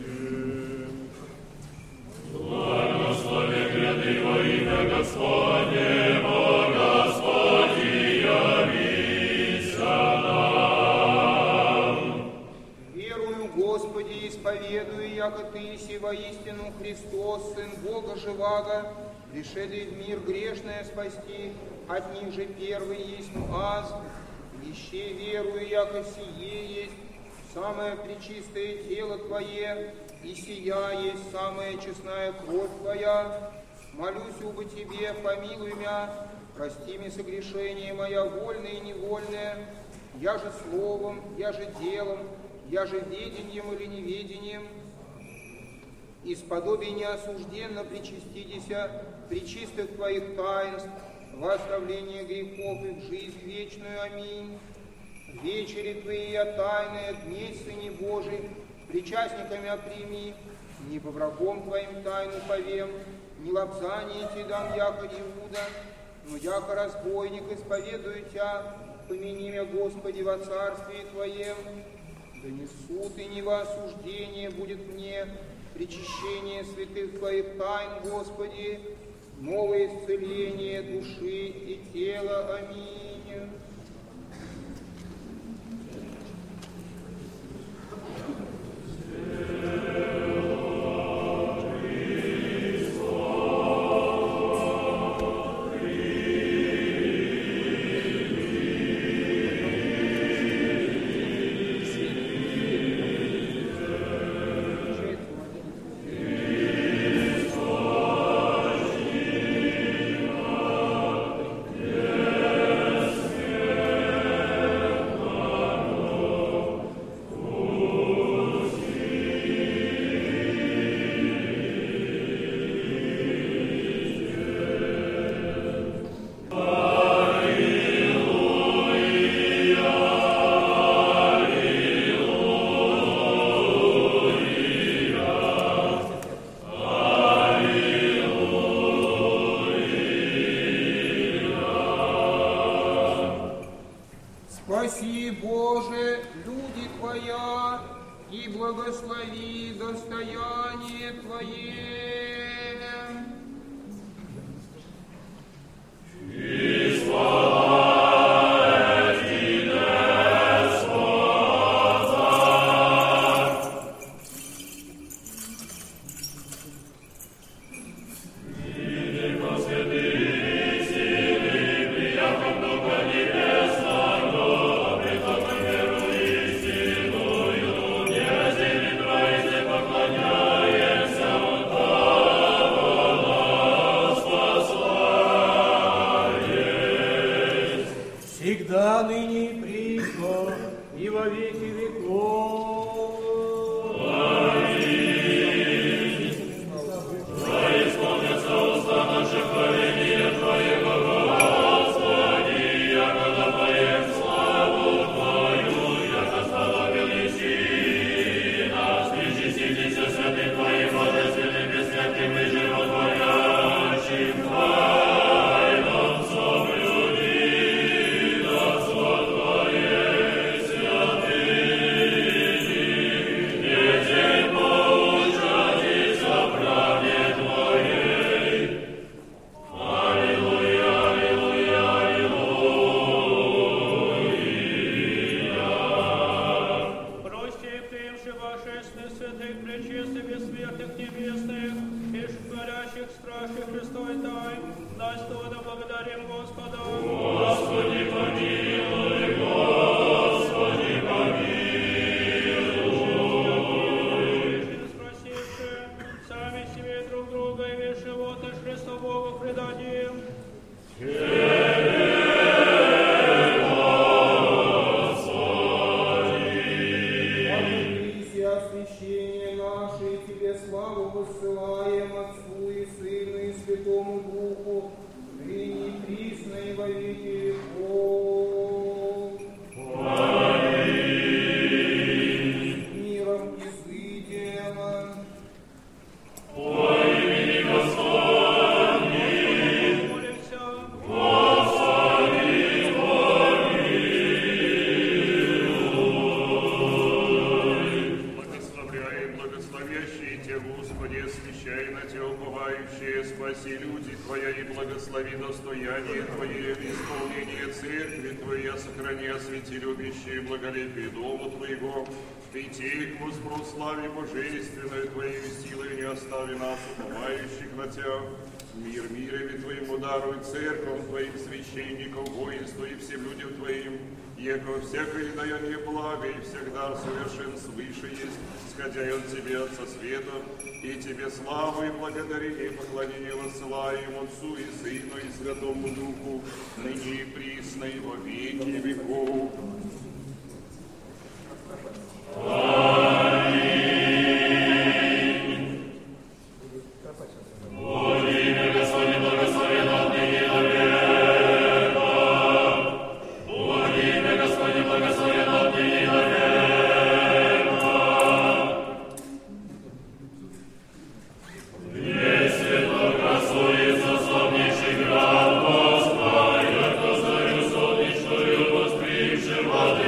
Благослови гряды во имя Господне, о Господи, явися нам. Верую, Господи, исповедую, яко Ты си воистину Христос, Сын Бога живаго, пришедший в мир грешное спасти, от них же первый есть аз. Еще верую, яко сие есть самое пречистое тело Твое, и сия есть самая честная кровь Твоя. Молюсь убо Тебе, помилуй меня, прости мне согрешение моя вольное и невольное, я же словом, я же делом, я же ведением или неведением, исподобие неосужденно причаститеся пречистых Твоих таинств, во оставление грехов и в жизнь вечную. Аминь. Вечери Твои я тайные, дней Сыне Божий, причастниками оприми, не по врагом Твоим тайну повем, не лапзание Ти дам, яко Иуда, но яко разбойник исповедую Тя, помяни меня, Господи, во царствии Твоем, да не суд и не во осуждение будет мне, причащение святых Твоих тайн, Господи, новое исцеление души и тела. Аминь. послушание Твое. И слава всегда, ныне и присно, и во веки веков. Аминь. Да исполнится уста наши хваления Твоего, Господи, яко поем славу Твою, яко славил Еси нас, причаститесь святым Твоим, божественным, бессмертным и животворящим Тайном соблюди. Господи, помилуй, Господи, помилуй. Спросивши, сами себе друг друга и весь живот наш Христу Богу предадим. Освящение наше, и Тебе славу высылаем Отцу и Сыну и Святому Духу, ныне и присно и во веки веков. Аминь. Миром изыдем. Во имени Господне, Господи, Благословляем благословящие Те, Господи, освящай на Те уповающие, спаси люди Твоя и благослови достояние Твое, исполнение церкви Твоей, сохрани, освети любящие благолепие Дома Твоего, Ты тех воспрослави божественную Твоей силой, не остави нас, уповающих на Тебя. Мир мирами Твоему даруй церковь Твоим, священников, воинству и всем людям Твоим, еко всякое даяние блага и всегда совершен свыше есть, сходя от Тебе, Отца Света, и Тебе славу и благодарение и поклонение воссылаем Отцу и Сыну и Святому Духу, ныне и присно и во веки веков. Владимир Господи, благословен отныне и до века. Владимир Господи, благословен отныне и до века. Если благословится славнейший град Господь, яко зарю солнечную воспривши воды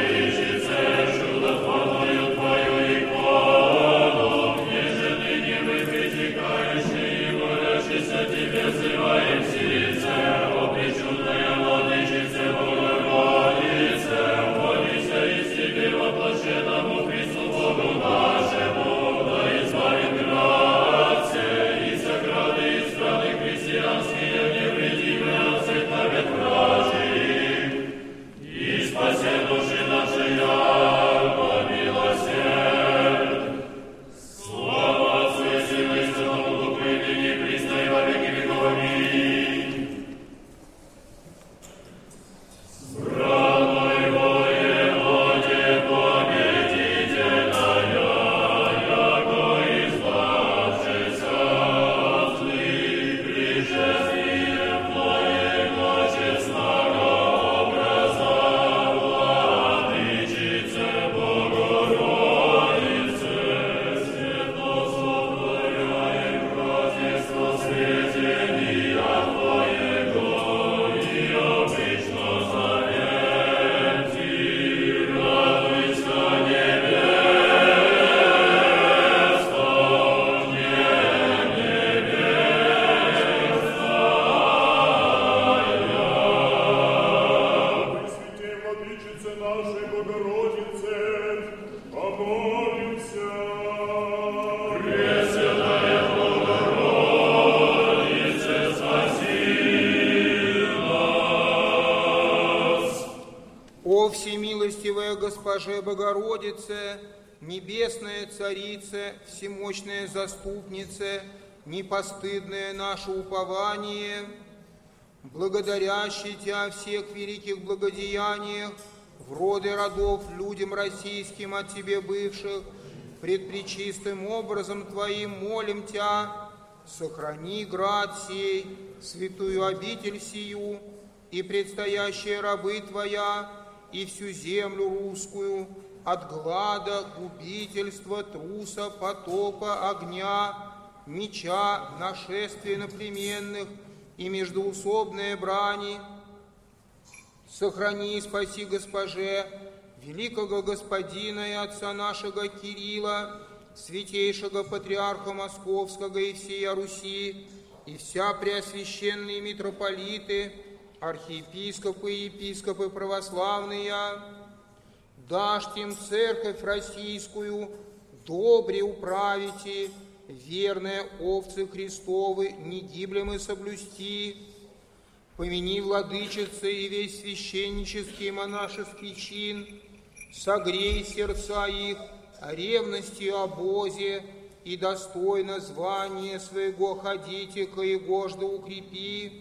Госпоже Богородице, Небесная Царице, Всемощная Заступнице, непостыдное наше упование, благодарящий Тебя всех великих благодеяниях, в роды родов людям российским от Тебе бывших, пред пречистым образом Твоим молим Тебя, сохрани град сей, святую обитель сию, и предстоящие рабы Твоя, и всю землю русскую, от глада, губительства, труса, потопа, огня, меча, нашествия иноплеменных и междоусобные брани. Сохрани и спаси, Госпоже, великого Господина и Отца нашего Кирилла, святейшего Патриарха Московского и всея Руси, и вся преосвященные митрополиты, архиепископы и епископы православные, дашь им церковь российскую, добре управите, верные овцы Христовы, не гиблем и соблюсти. Помяни, владычицы, и весь священнический и монашеский чин, согрей сердца их ревностью о Бозе, и достойно звания своего ходите-ка и гожда укрепи.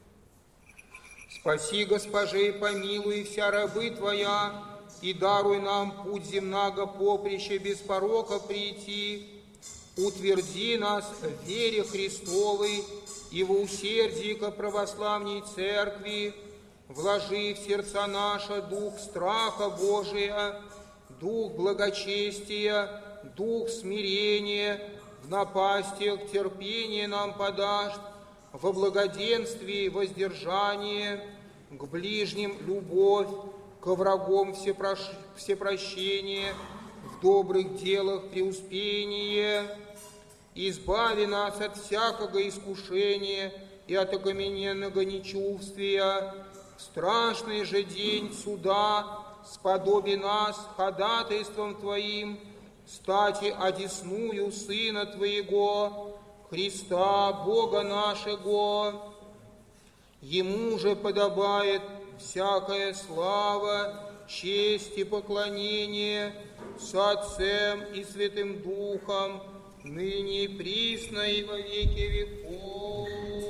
Спаси, Госпоже, и помилуй вся рабы Твоя, и даруй нам путь земного поприща без порока прийти. Утверди нас в вере Христовой и в усердии ко православней Церкви, вложи в сердца наши дух страха Божия, дух благочестия, дух смирения, в напастях терпение нам подашь, во благоденствии воздержание, к ближним любовь, ко врагам всепрощение, в добрых делах преуспение. Избави нас от всякого искушения и от окамененного нечувствия. В страшный же день суда сподоби нас ходатайством Твоим, стати одесную Сына Твоего, Христа, Бога нашего. Ему же подобает всякая слава, честь и поклонение с Отцем и Святым Духом, ныне и присно и во веки веков.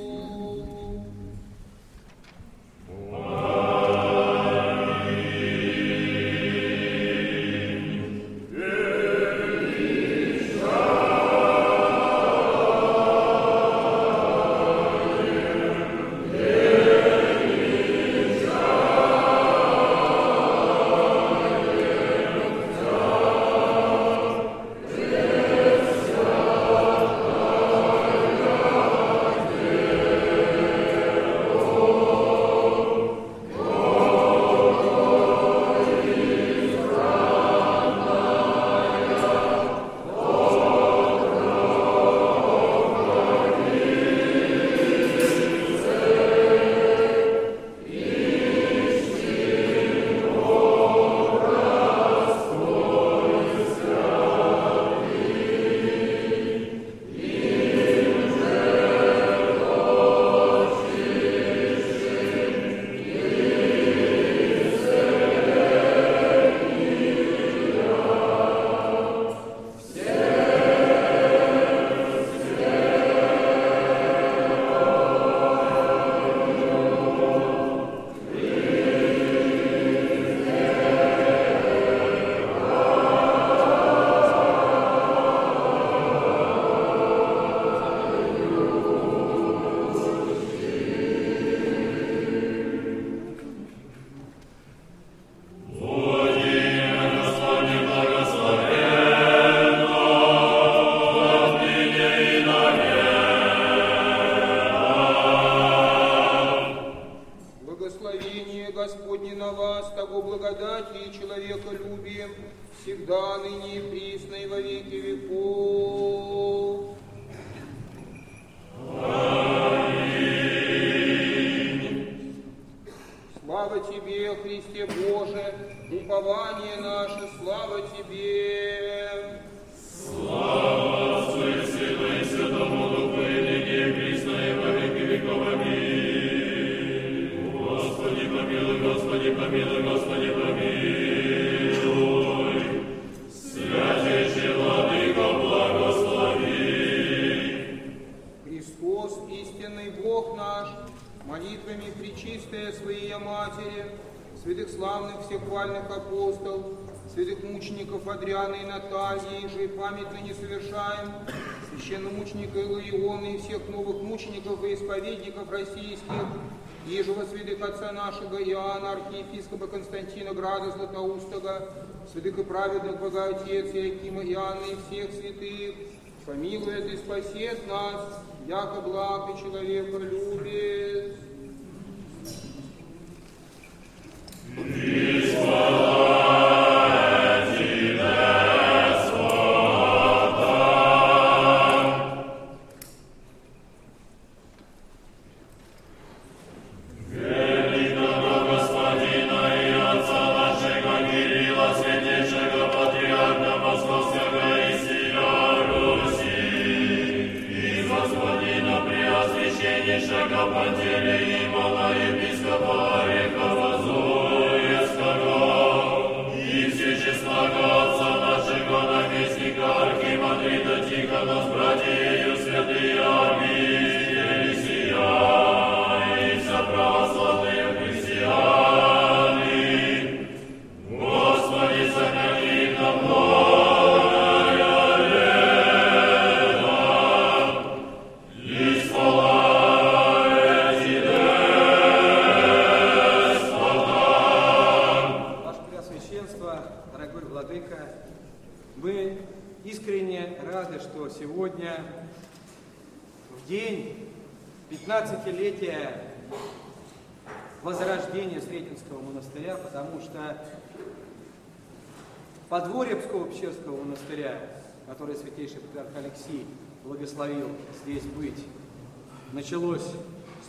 Всегда, ныне и присно, и во веки веков. Аминь. Слава Тебе, Христе Боже, упование наше, слава Тебе. Слава Отцу и Сыну и Святому Духу, и ныне и присно, и во веки веков. Аминь. Господи помилуй, Господи помилуй, Господи помилуй. пречистая Своей Матери, святых славных всех хвальных апостолов, святых мучеников Адриана и Натальи, же и памятно не совершаем, священномученика Илаиона и всех новых мучеников и исповедников российских, ежего святых отца нашего Иоанна, архиепископа Константина Града Златоустого, святых и праведных Богоотец Иакима Иоанна и всех святых, помилует и спасет нас, яко благ и человека любит. Возрождение Сретенского монастыря, потому что подворье Псково-Печерского монастыря, который святейший патриарх Алексий благословил здесь быть, началось с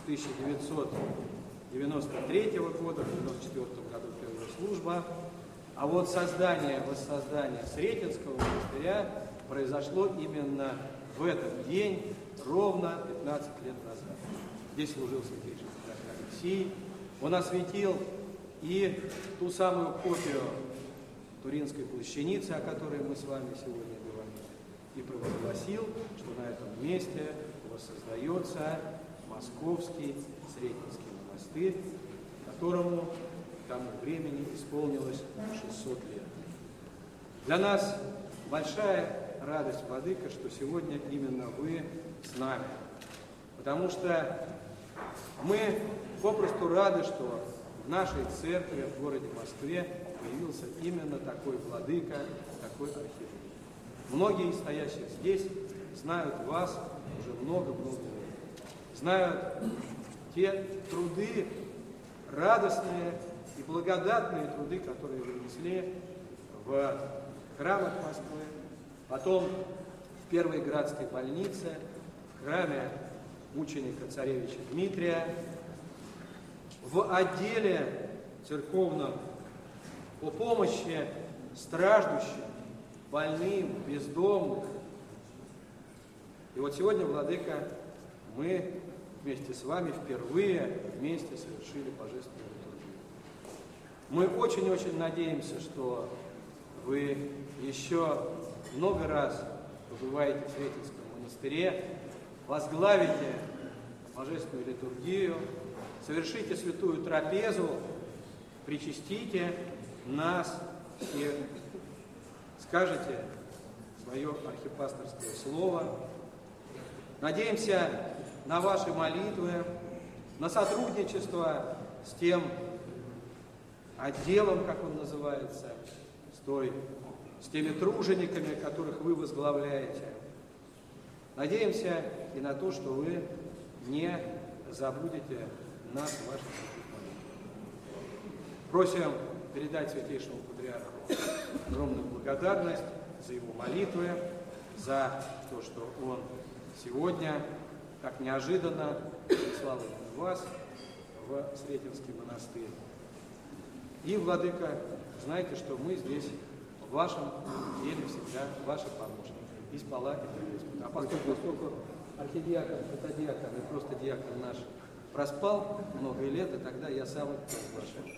1993 года, в 1994 году первая служба, а вот воссоздание Сретенского монастыря произошло именно в этот день, ровно 15 лет назад. Здесь служил святейший патриарх Алексий. Он осветил и ту самую копию Туринской плащаницы, о которой мы с вами сегодня говорим, и провозгласил, что на этом месте воссоздается Московский Сретенский монастырь, которому к тому времени исполнилось 600 лет. Для нас большая радость, владыка, что сегодня именно вы с нами, потому что мы попросту рады, что в нашей церкви в городе Москве появился именно такой владыка, такой архиерей. Многие из стоящих здесь знают вас уже много-много лет. Знают те труды, радостные и благодатные труды, которые вы несли в храмах Москвы, потом в Первой Градской больнице, в храме мученика царевича Дмитрия, в отделе церковном по помощи страждущим, больным, бездомным. И вот сегодня, владыка, мы вместе с вами впервые вместе совершили божественную литургию. Мы очень-очень надеемся, что вы еще много раз побываете в Сретенском монастыре, возглавите божественную литургию, совершите святую трапезу, причастите нас всех, скажете свое архипасторское слово. Надеемся на ваши молитвы, на сотрудничество с тем отделом, как он называется, с теми тружениками, которых вы возглавляете. Надеемся и на то, что вы не забудете нас в ваших молитвах. Просим передать святейшему патриарху огромную благодарность за его молитвы, за то, что он сегодня так неожиданно прислал вас в Сретенский монастырь. И, владыка, знаете, что мы здесь в вашем деле всегда ваши помощники. Из палаты, а поскольку архидиакон, протодиакон и просто диакон наш проспал много лет, и тогда я сам это приглашаю.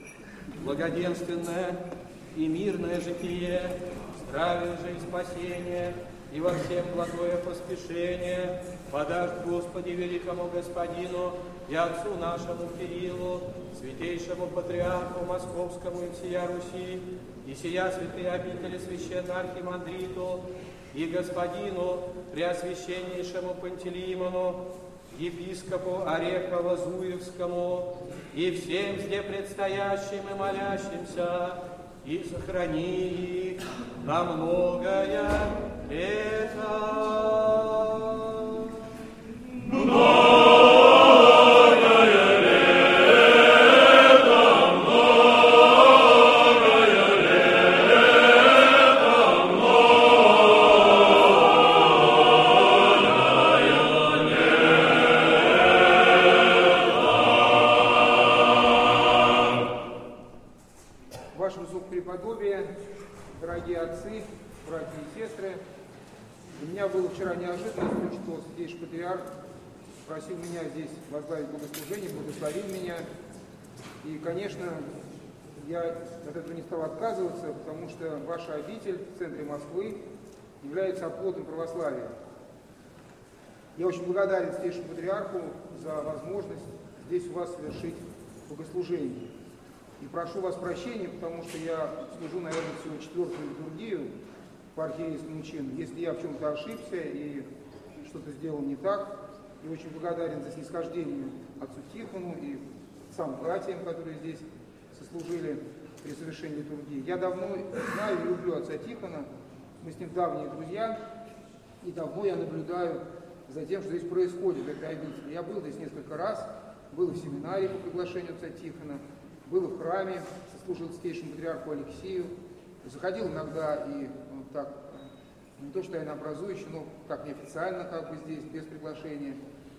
Благоденственное и мирное житие, здравие же и спасение и во всем благое поспешение подашь Господи великому Господину и Отцу нашему Кириллу, святейшему Патриарху Московскому и всея Руси, и сия святые обители священному архимандриту, и Господину Преосвященнейшему Пантелеимону, епископу Орехово-Зуевскому, и всем здесь предстоящим и молящимся, и сохрани их на многое лето. Ваше Высокопреподобие, дорогие отцы, братья и сестры, для меня было вчера неожиданно, что Святейший Патриарх просил меня здесь возглавить богослужение, благословил меня. И, конечно, я от этого не стал отказываться, потому что ваша обитель в центре Москвы является оплотом православия. Я очень благодарен Святейшему Патриарху за возможность здесь у вас совершить богослужение. И прошу вас прощения, потому что я служу, наверное, всего 4-ю литургию по архиерейскому чину. Если я в чем-то ошибся и что-то сделал не так, и очень благодарен за снисхождение отцу Тихону и сам братьям, которые здесь сослужили при совершении литургии. Я давно знаю и люблю отца Тихона, мы с ним давние друзья, и давно я наблюдаю за тем, что здесь происходит в этой обители. Я был здесь несколько раз, был в семинарии по приглашению отца Тихона, был в храме, сослужил святейшему патриарху Алексею, заходил иногда и так, не то что я наобразующий, но как неофициально как бы здесь, без приглашения.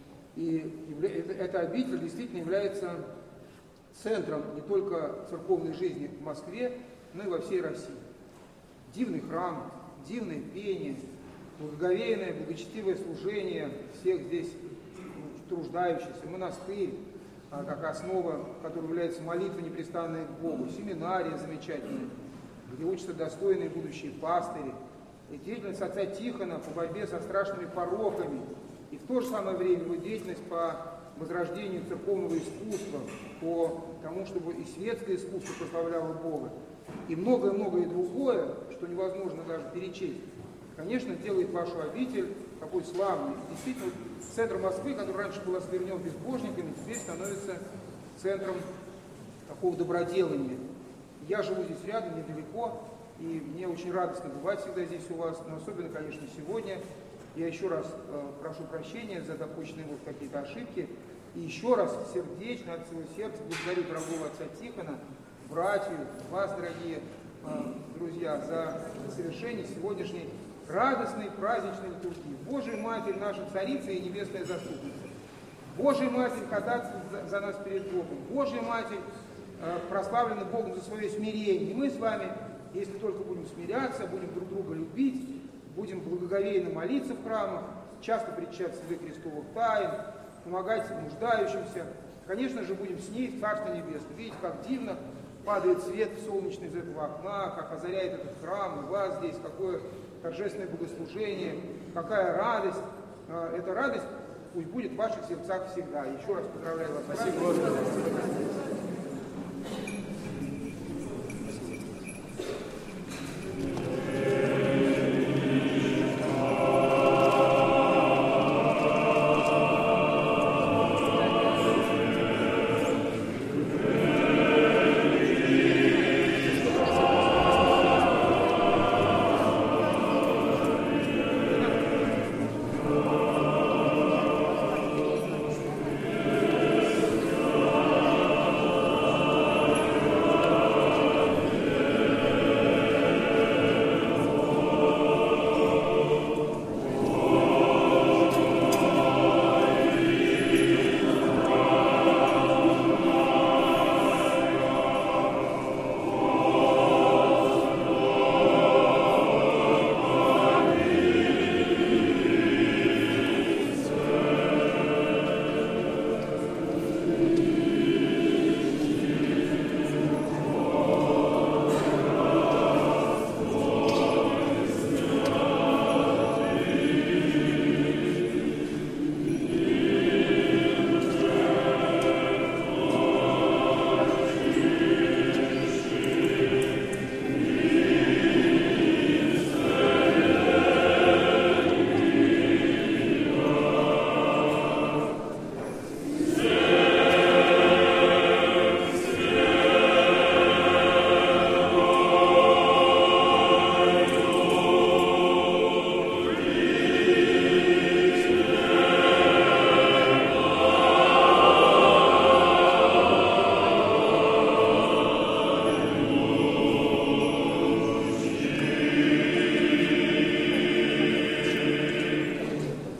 И эта обитель действительно является центром не только церковной жизни в Москве, но и во всей России. Дивный храм, дивное пение, благоговейное, благочестивое служение всех здесь труждающихся, монастырь, как основа, которая является молитвой непрестанной к Богу, семинария замечательная, где учатся достойные будущие пастыри, и деятельность отца Тихона по борьбе со страшными пороками, и в то же самое время его деятельность по возрождению церковного искусства, по тому, чтобы и светское искусство прославляло Бога, и многое-многое другое, что невозможно даже перечесть, конечно, делает вашу обитель такой славной. Действительно, центр Москвы, который раньше был осквернен безбожниками, теперь становится центром такого доброделания. Я живу здесь рядом, недалеко, и мне очень радостно бывать всегда здесь у вас, но особенно, конечно, сегодня. Я еще раз прошу прощения за допущенные вот какие-то ошибки, и еще раз сердечно, от всего сердца благодарю дорогого отца Тихона, братью, вас, дорогие друзья, за совершение сегодняшней радостной праздничной литургии. Божия Матерь, наша Царица и Небесная Заступница. Божия Матерь ходатайствует за нас перед Богом. Божия Матерь прославлена Богом за свое смирение. И мы с вами, если только будем смиряться, будем друг друга любить, будем благоговейно молиться в храмах, часто причащаться святых крестовых тайн, помогать нуждающимся, конечно же, будем с ней в Царство Небесное. Видите, как дивно падает свет солнечный из этого окна, как озаряет этот храм, и вас здесь, какое торжественное богослужение, какая радость. Эта радость пусть будет в ваших сердцах всегда. Еще раз поздравляю вас. Спасибо.